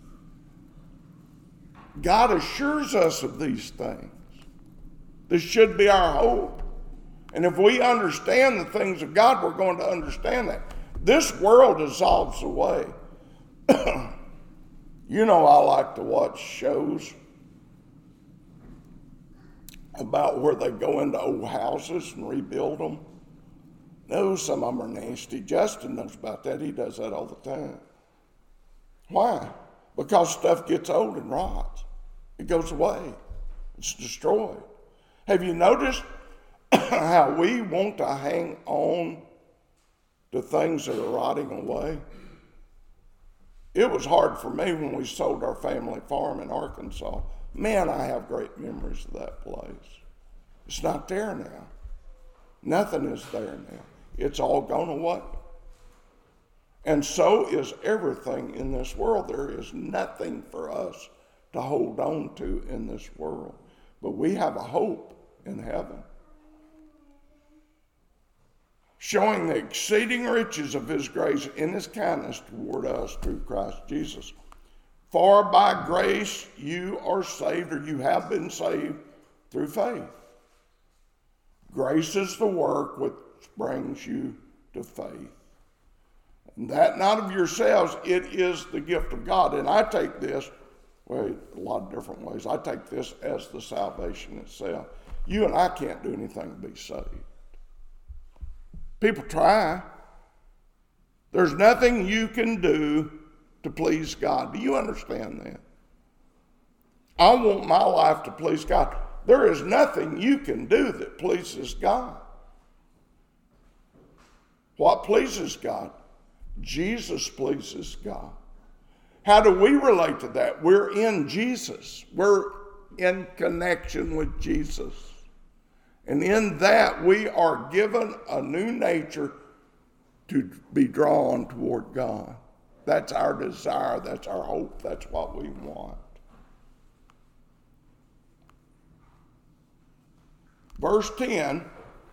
God assures us of these things. This should be our hope. And if we understand the things of God, we're going to understand that. This world dissolves away. You know, I like to watch shows about where they go into old houses and rebuild them. No, some of them are nasty. Justin knows about that. He does that all the time. Why? Because stuff gets old and rots. It goes away. It's destroyed. Have you noticed how we want to hang on to things that are rotting away? It was hard for me when we sold our family farm in Arkansas. Man, I have great memories of that place. It's not there now. Nothing is there now. It's all gone away. And so is everything in this world. There is nothing for us to hold on to in this world. But we have a hope in heaven, showing the exceeding riches of his grace in his kindness toward us through Christ Jesus. For by grace you are saved, or you have been saved through faith. Grace is the work which brings you to faith. And that not of yourselves, it is the gift of God. And I take this, well, a lot of different ways. I take this as the salvation itself. You and I can't do anything to be saved. People try. There's nothing you can do to please God. Do you understand that? I want my life to please God. There is nothing you can do that pleases God. What pleases God? Jesus pleases God. How do we relate to that? We're in Jesus. We're in connection with Jesus. And in that, we are given a new nature to be drawn toward God. That's our desire. That's our hope. That's what we want. Verse ten,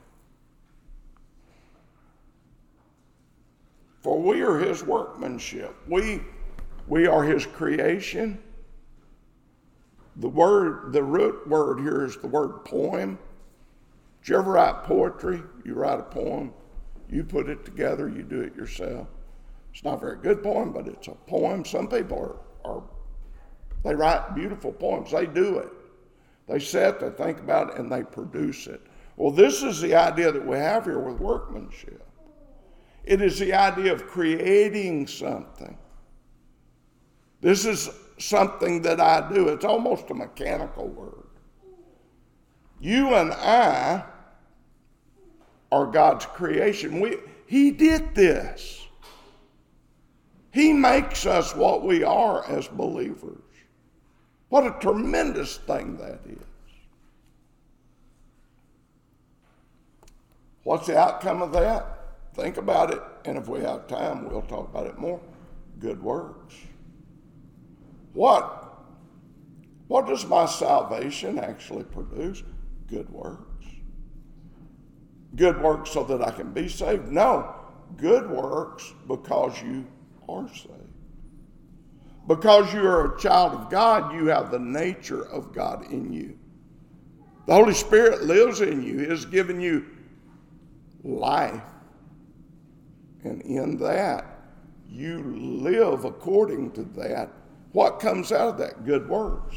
for we are his workmanship. We, we are his creation. The word, the root word here is the word poem. Did you ever write poetry? You write a poem, you put it together, you do it yourself. It's not a very good poem, but it's a poem. Some people are, are they write beautiful poems. They do it. They sit, they think about it, and they produce it. Well, this is the idea that we have here with workmanship. It is the idea of creating something. This is something that I do. It's almost a mechanical word. You and I are God's creation. We, he did this. He makes us what we are as believers. What a tremendous thing that is. What's the outcome of that? Think about it, and if we have time, we'll talk about it more. Good works. What? What does my salvation actually produce? Good works. Good works so that I can be saved? No. Good works because you are saved. Because you are a child of God, you have the nature of God in you. The Holy Spirit lives in you. He has given you life. And in that, you live according to that. What comes out of that? Good works.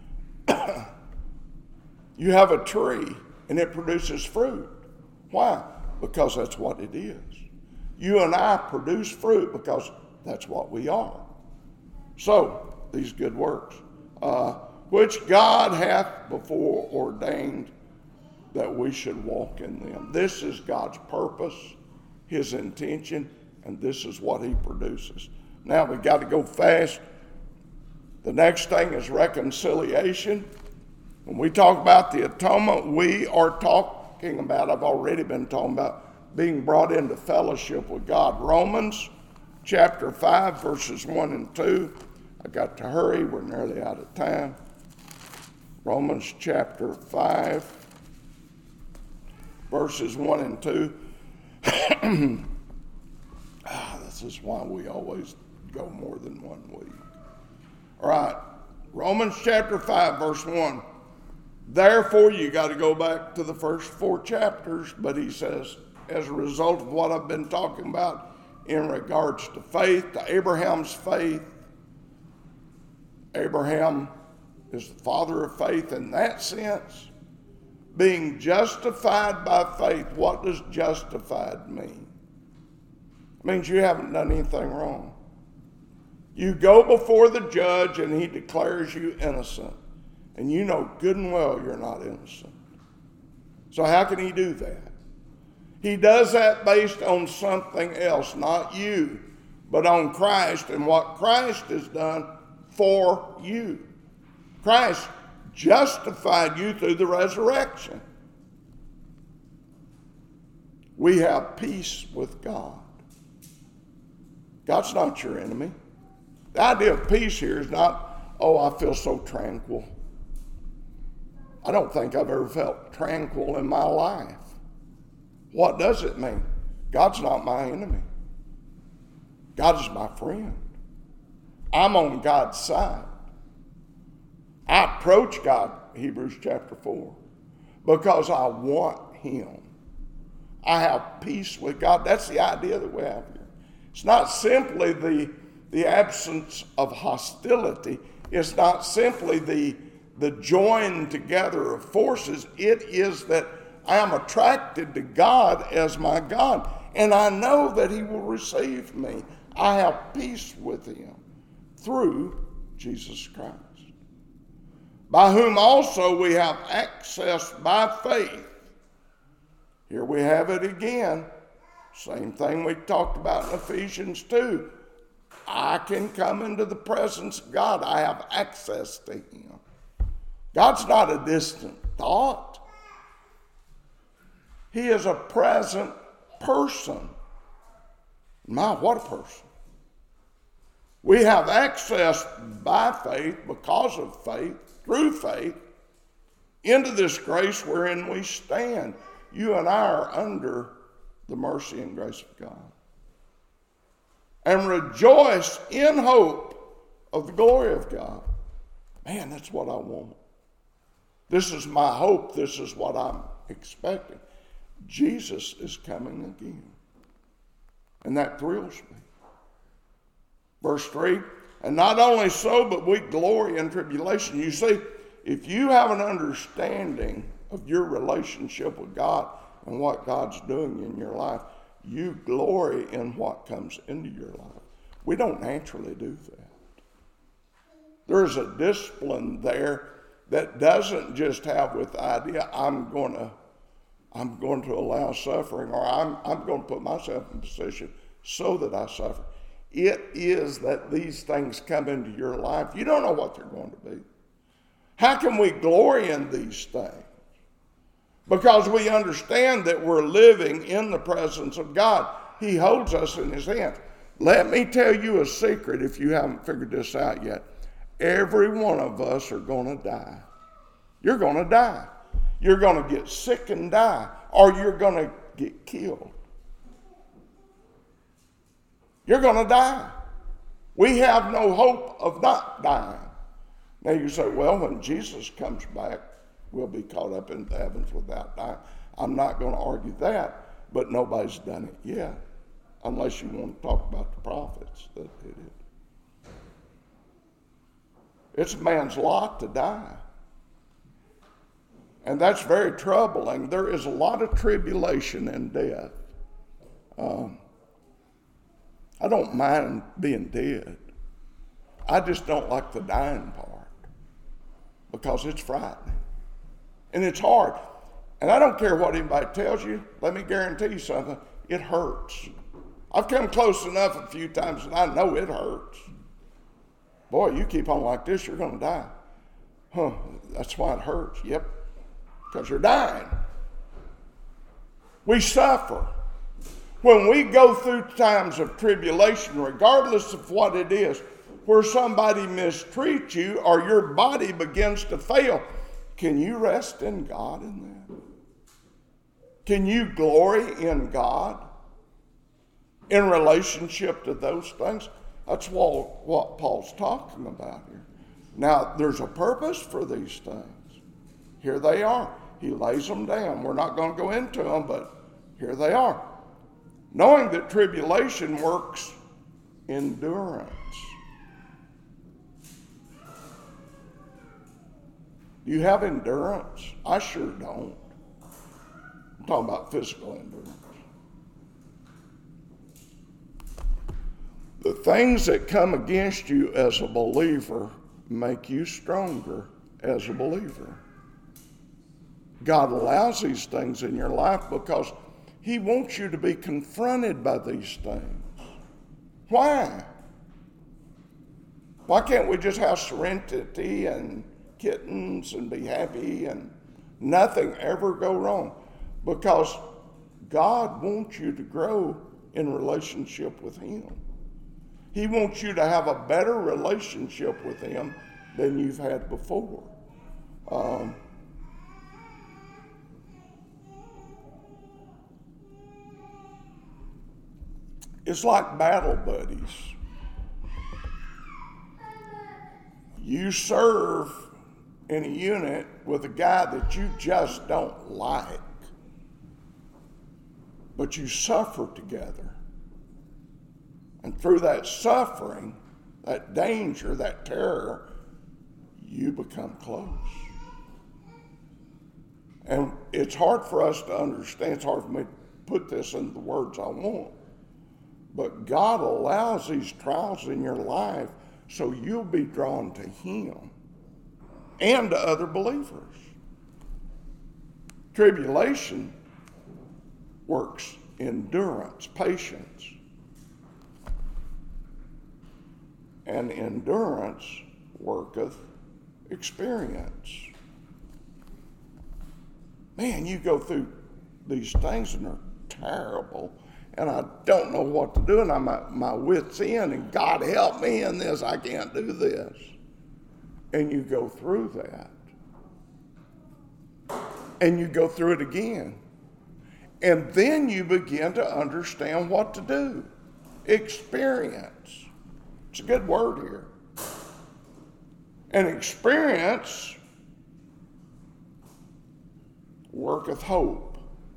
You have a tree, and it produces fruit. Why? Because that's what it is. You and I produce fruit because that's what we are. So, these good works, uh, which God hath before ordained that we should walk in them. This is God's purpose, his intention, and this is what he produces. Now, we've got to go fast. The next thing is reconciliation. When we talk about the atonement, we are talking about, I've already been talking about, being brought into fellowship with God. Romans chapter five, verses one and two. I got to hurry. We're nearly out of time. Romans chapter five, verses one and two. Ah, this This is why we always go more than one week. All right, Romans chapter five, verse one. Therefore, you got to go back to the first four chapters, but he says, as a result of what I've been talking about in regards to faith, to Abraham's faith, Abraham is the father of faith in that sense. Being justified by faith. What does justified mean? It means you haven't done anything wrong. You go before the judge and he declares you innocent. And you know good and well you're not innocent. So how can he do that? He does that based on something else, not you, but on Christ and what Christ has done for you. Christ justified you through the resurrection. We have peace with God. God's not your enemy. The idea of peace here is not, oh, I feel so tranquil. I don't think I've ever felt tranquil in my life. What does it mean? God's not my enemy. God is my friend. I'm on God's side. I approach God, Hebrews chapter four, because I want him. I have peace with God. That's the idea that we have here. It's not simply the, the absence of hostility. It's not simply the, the join together of forces. It is that I am attracted to God as my God, and I know that he will receive me. I have peace with him through Jesus Christ, by whom also we have access by faith. Here we have it again. Same thing we talked about in Ephesians two. I can come into the presence of God. I have access to him. God's not a distant thought. He is a present person. My, what a person. We have access by faith, because of faith, through faith, into this grace wherein we stand. You and I are under the mercy and grace of God. And rejoice in hope of the glory of God. Man, that's what I want. This is my hope. This is what I'm expecting. Jesus is coming again. And that thrills me. Verse three, and not only so, but we glory in tribulation. You see, if you have an understanding of your relationship with God and what God's doing in your life, you glory in what comes into your life. We don't naturally do that. There's a discipline there that doesn't just have with the idea, I'm going to I'm going to allow suffering, or I'm, I'm going to put myself in a position so that I suffer. It is that these things come into your life. You don't know what they're going to be. How can we glory in these things? Because we understand that we're living in the presence of God. He holds us in his hands. Let me tell you a secret if you haven't figured this out yet. Every one of us are going to die. You're going to die. You're going to get sick and die, or you're going to get killed. You're going to die. We have no hope of not dying. Now you say, well, when Jesus comes back, we'll be caught up in the heavens without dying. I'm not going to argue that, but nobody's done it yet, unless you want to talk about the prophets that did it. It's a man's lot to die. And that's very troubling. There is a lot of tribulation and death. Um, I don't mind being dead. I just don't like the dying part because it's frightening. And it's hard. And I don't care what anybody tells you. Let me guarantee you something. It hurts. I've come close enough a few times and I know it hurts. Boy, you keep on like this, you're going to die. Huh, that's why it hurts. Yep. Because you're dying. We suffer. When we go through times of tribulation, regardless of what it is, where somebody mistreats you or your body begins to fail, can you rest in God in that? Can you glory in God in relationship to those things. That's what, what Paul's talking about here. Now, there's a purpose for these things. Here they are. He lays them down. We're not going to go into them, but here they are. Knowing that tribulation works endurance. Do you have endurance? I sure don't. I'm talking about physical endurance. The things that come against you as a believer make you stronger as a believer. God allows these things in your life because he wants you to be confronted by these things. Why? Why can't we just have serenity and kittens and be happy and nothing ever go wrong? Because God wants you to grow in relationship with him. He wants you to have a better relationship with him than you've had before. Um, it's like battle buddies. You serve in a unit with a guy that you just don't like, but you suffer together. And through that suffering, that danger, that terror, you become close. And it's hard for us to understand. It's hard for me to put this into the words I want. But God allows these trials in your life so you'll be drawn to him and to other believers. Tribulation works endurance, patience. And endurance worketh experience. Man, you go through these things and they're terrible, and I don't know what to do, and I'm at my wit's end, and God help me in this, I can't do this. And you go through that. And you go through it again. And then you begin to understand what to do. Experience. It's a good word here. And experience worketh hope.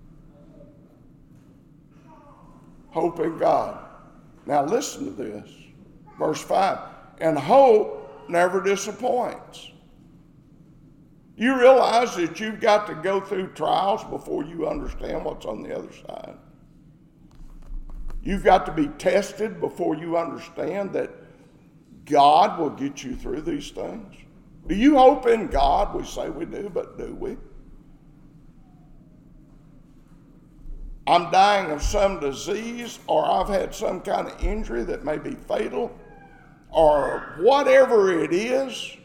Hope in God. Now listen to this. Verse five. And hope never disappoints. You realize that you've got to go through trials before you understand what's on the other side. You've got to be tested before you understand that God will get you through these things. Do you hope in God? We say we do, but do we? I'm dying of some disease, or I've had some kind of injury that may be fatal, or whatever it is.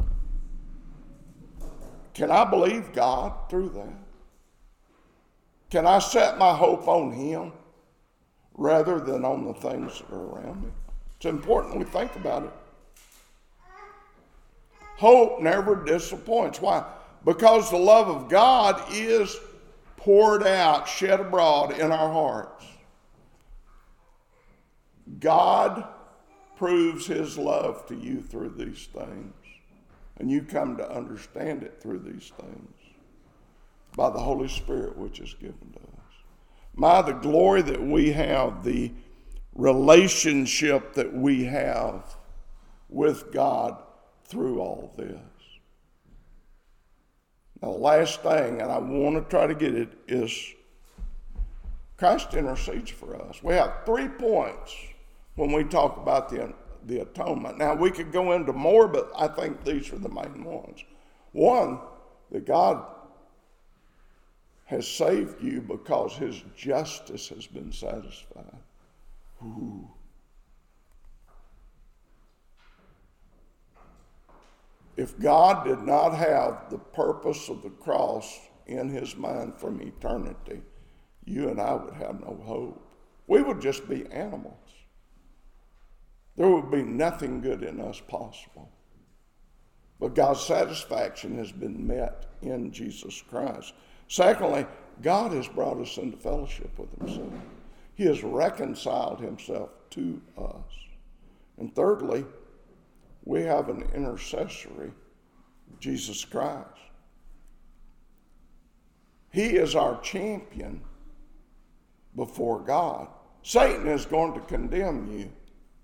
Can I believe God through that? Can I set my hope on him rather than on the things that are around me? It's important we think about it. Hope never disappoints. Why? Because the love of God is poured out, shed abroad in our hearts. God proves his love to you through these things. And you come to understand it through these things by the Holy Spirit which is given to us. My, the glory that we have, the relationship that we have with God through all this. Now, the last thing, and I want to try to get it, is Christ intercedes for us. We have three points when we talk about the, the atonement. Now, we could go into more, but I think these are the main ones. One, that God has saved you because his justice has been satisfied. Ooh. If God did not have the purpose of the cross in his mind from eternity, you and I would have no hope. We would just be animals. There would be nothing good in us possible. But God's satisfaction has been met in Jesus Christ. Secondly, God has brought us into fellowship with himself. He has reconciled himself to us. And thirdly, we have an intercessory, Jesus Christ. He is our champion before God. Satan is going to condemn you.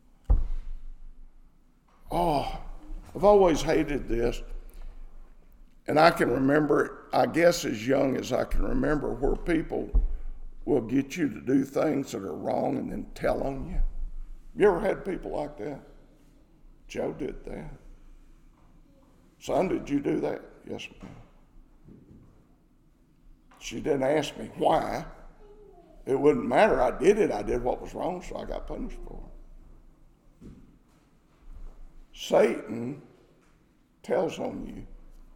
Oh, I've always hated this. And I can remember, I guess as young as I can remember, where people will get you to do things that are wrong and then tell on you. You ever had people like that? Joe did that. Son, did you do that? Yes, ma'am. She didn't ask me why. It wouldn't matter. I did it. I did what was wrong, so I got punished for it. Satan tells on you.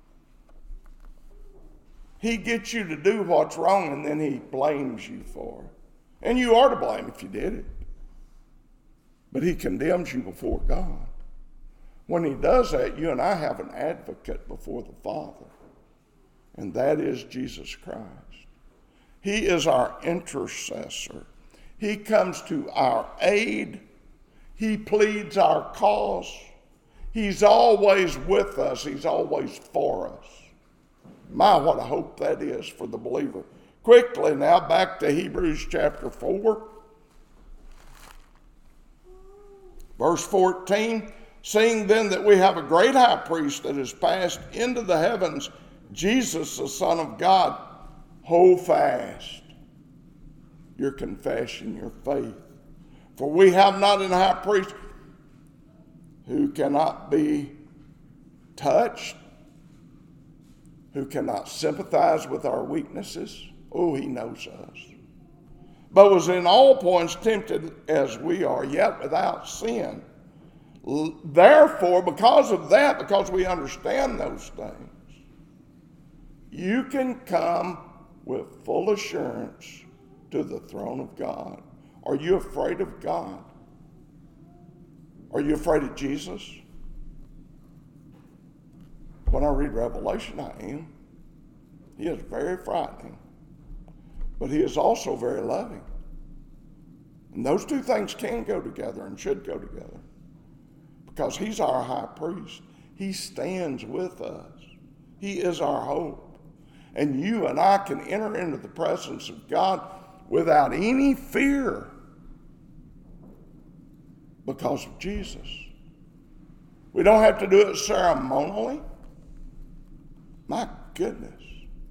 He gets you to do what's wrong, and then he blames you for it. And you are to blame if you did it. But he condemns you before God. When he does that, you and I have an advocate before the Father, and that is Jesus Christ. He is our intercessor. He comes to our aid. He pleads our cause. He's always with us. He's always for us. My, what a hope that is for the believer. Quickly now, back to Hebrews chapter four. Verse fourteen, seeing then that we have a great high priest that is passed into the heavens, Jesus, the Son of God, hold fast your confession, your faith. For we have not an high priest who cannot be touched, who cannot sympathize with our weaknesses. Oh, he knows us. But was in all points tempted as we are, yet without sin. Therefore, because of that, because we understand those things, you can come with full assurance to the throne of God. Are you afraid of God? Are you afraid of Jesus? When I read Revelation, I am. He is very frightening, but he is also very loving. And those two things can go together and should go together, because he's our high priest. He stands with us. He is our hope. And you and I can enter into the presence of God without any fear because of Jesus. We don't have to do it ceremonially. My goodness.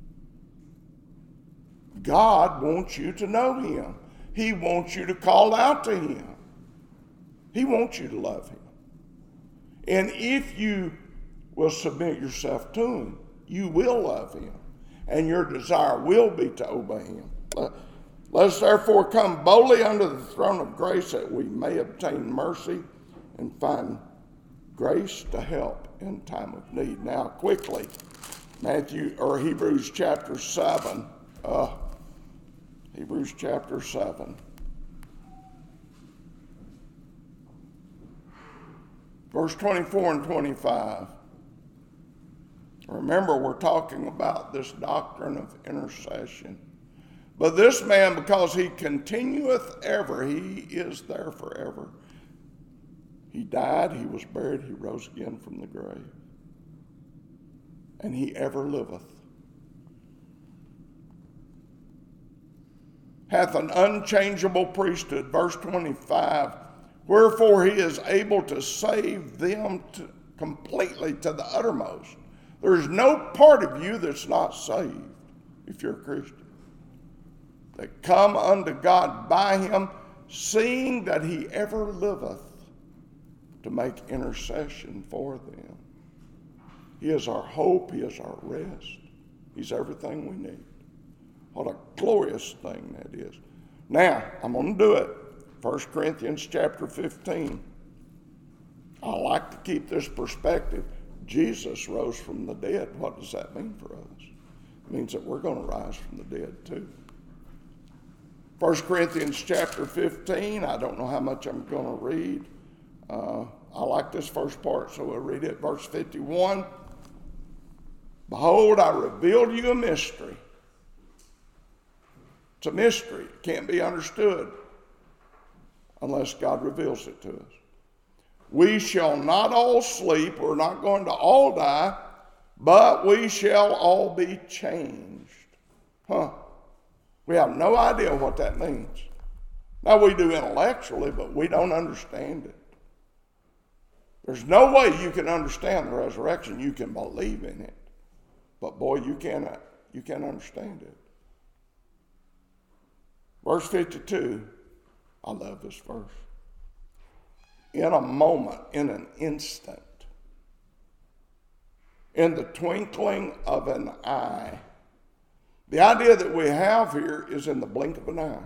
God wants you to know him. He wants you to call out to him. He wants you to love him. And if you will submit yourself to him, you will love him. And your desire will be to obey him. Let us therefore come boldly unto the throne of grace, that we may obtain mercy and find grace to help in time of need. Now, quickly, Matthew or Hebrews chapter seven. Uh, Hebrews chapter seven. Verse twenty-four and twenty-five. Remember, we're talking about this doctrine of intercession. But this man, because he continueth ever, he is there forever. He died, he was buried, he rose again from the grave. And he ever liveth. Hath an unchangeable priesthood. Verse twenty-five. Wherefore he is able to save them to, completely to the uttermost. There's no part of you that's not saved if you're a Christian. That come unto God by him, seeing that he ever liveth to make intercession for them. He is our hope. He is our rest. He's everything we need. What a glorious thing that is. Now, I'm going to do it. First Corinthians chapter fifteen. I like to keep this perspective. Jesus rose from the dead. What does that mean for us? It means that we're going to rise from the dead too. First Corinthians chapter fifteen. I don't know how much I'm going to read. Uh, I like this first part, so we'll read it. Verse fifty-one. Behold, I reveal to you a mystery. It's a mystery. It can't be understood unless God reveals it to us. We shall not all sleep, we're not going to all die, but we shall all be changed. Huh. We have no idea what that means. Now we do intellectually, but we don't understand it. There's no way you can understand the resurrection. You can believe in it. But boy, you cannot, you can't understand it. Verse fifty-two, I love this verse. In a moment, in an instant, in the twinkling of an eye. The idea that we have here is in the blink of an eye.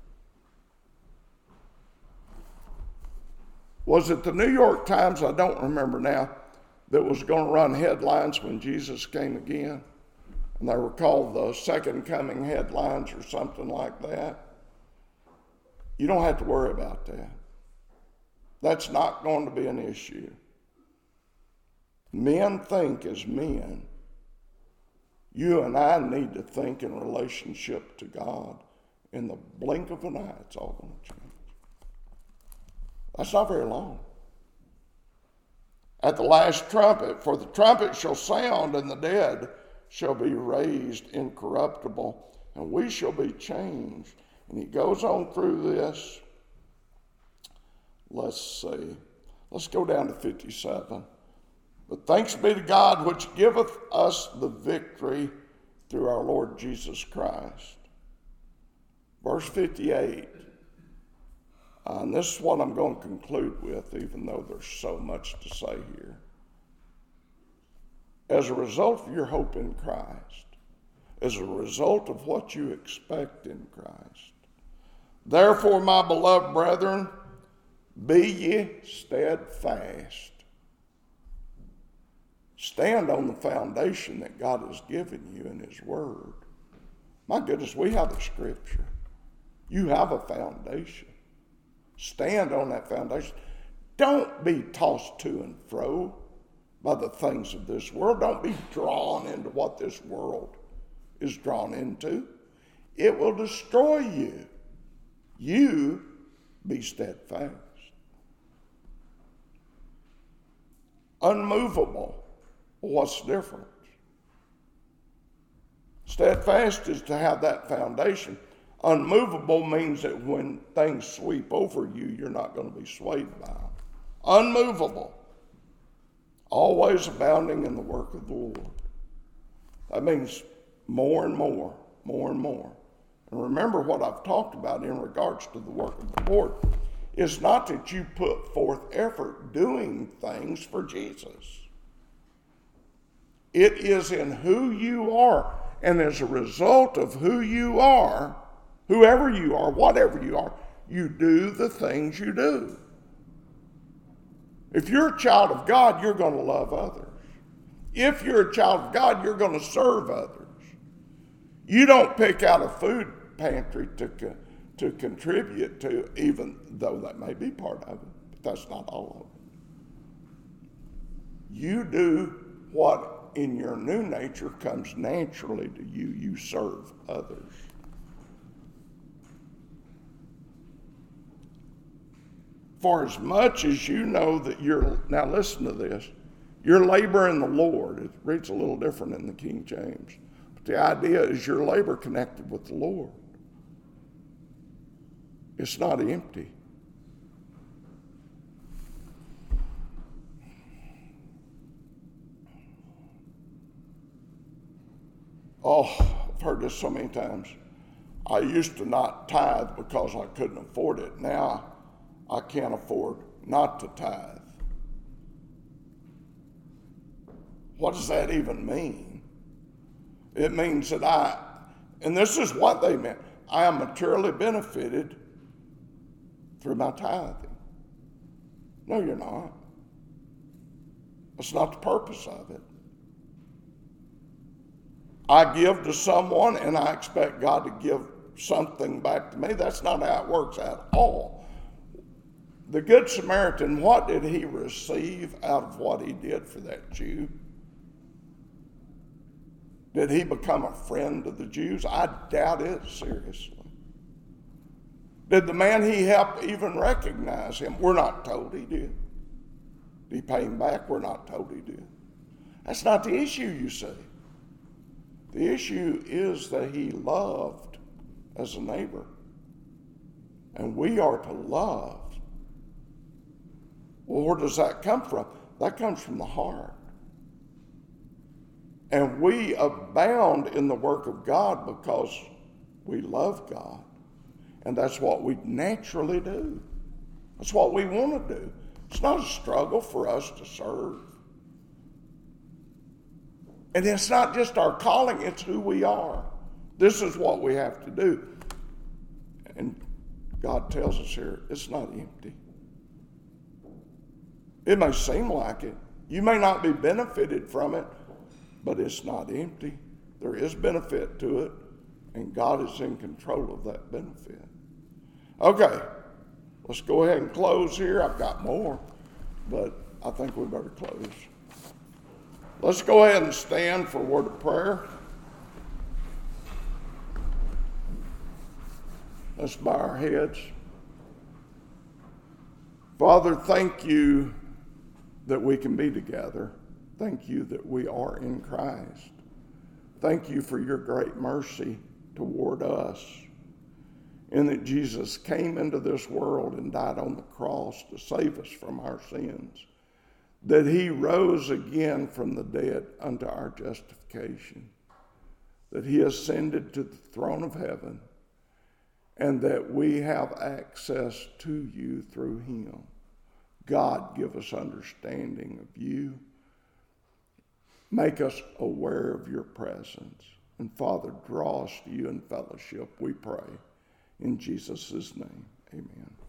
Was it the New York Times, I don't remember now, that was going to run headlines when Jesus came again? And they were called the Second Coming headlines or something like that. You don't have to worry about that. That's not going to be an issue. Men think as men. You and I need to think in relationship to God. In the blink of an eye, it's all going to change. That's not very long. At the last trumpet, for the trumpet shall sound, and the dead shall be raised incorruptible, and we shall be changed. And he goes on through this. Let's see. Let's go down to fifty-seven. But thanks be to God, which giveth us the victory through our Lord Jesus Christ. Verse fifty-eight. Uh, and this is what I'm going to conclude with, even though there's so much to say here. As a result of your hope in Christ, as a result of what you expect in Christ, therefore, my beloved brethren, be ye steadfast. Stand on the foundation that God has given you in his word. My goodness, we have a scripture. You have a foundation. Stand on that foundation. Don't be tossed to and fro by the things of this world. Don't be drawn into what this world is drawn into. It will destroy you. You be steadfast. Unmovable. What's the difference? Steadfast is to have that foundation. Unmovable means that when things sweep over you, you're not going to be swayed by them. Unmovable. Always abounding in the work of the Lord. That means more and more, more and more. And remember what I've talked about in regards to the work of the Lord. It's not that you put forth effort doing things for Jesus. It is in who you are. And as a result of who you are, whoever you are, whatever you are, you do the things you do. If you're a child of God, you're going to love others. If you're a child of God, you're going to serve others. You don't pick out a food pantry to, co- to contribute to, even though that may be part of it, but that's not all of it. You do what in your new nature comes naturally to you. You serve others. For as much as you know that you're, now listen to this, your labor in the Lord, it reads a little different in the King James, but the idea is your labor connected with the Lord. It's not empty. Oh, I've heard this so many times. I used to not tithe because I couldn't afford it. Now I can't afford not to tithe. What does that even mean? It means that I, and this is what they meant, I am materially benefited through my tithing. No, you're not. That's not the purpose of it. I give to someone and I expect God to give something back to me. That's not how it works at all. The Good Samaritan, what did he receive out of what he did for that Jew? Did he become a friend of the Jews? I doubt it, seriously. Did the man he helped even recognize him? We're not told he did. Did he pay him back? We're not told he did. That's not the issue, you see. The issue is that he loved as a neighbor. And we are to love. Well, where does that come from? That comes from the heart. And we abound in the work of God because we love God. And that's what we naturally do. That's what we want to do. It's not a struggle for us to serve. And it's not just our calling, it's who we are. This is what we have to do. And God tells us here, it's not empty. It may seem like it. You may not be benefited from it, but it's not empty. There is benefit to it, and God is in control of that benefit. Okay, let's go ahead and close here. I've got more, but I think we better close. Let's go ahead and stand for a word of prayer. Let's bow our heads. Father, thank you that we can be together. Thank you that we are in Christ. Thank you for your great mercy toward us, and that Jesus came into this world and died on the cross to save us from our sins, that he rose again from the dead unto our justification, that he ascended to the throne of heaven, and that we have access to you through him. God, give us understanding of you. Make us aware of your presence. And Father, draw us to you in fellowship, we pray. In Jesus' name, amen.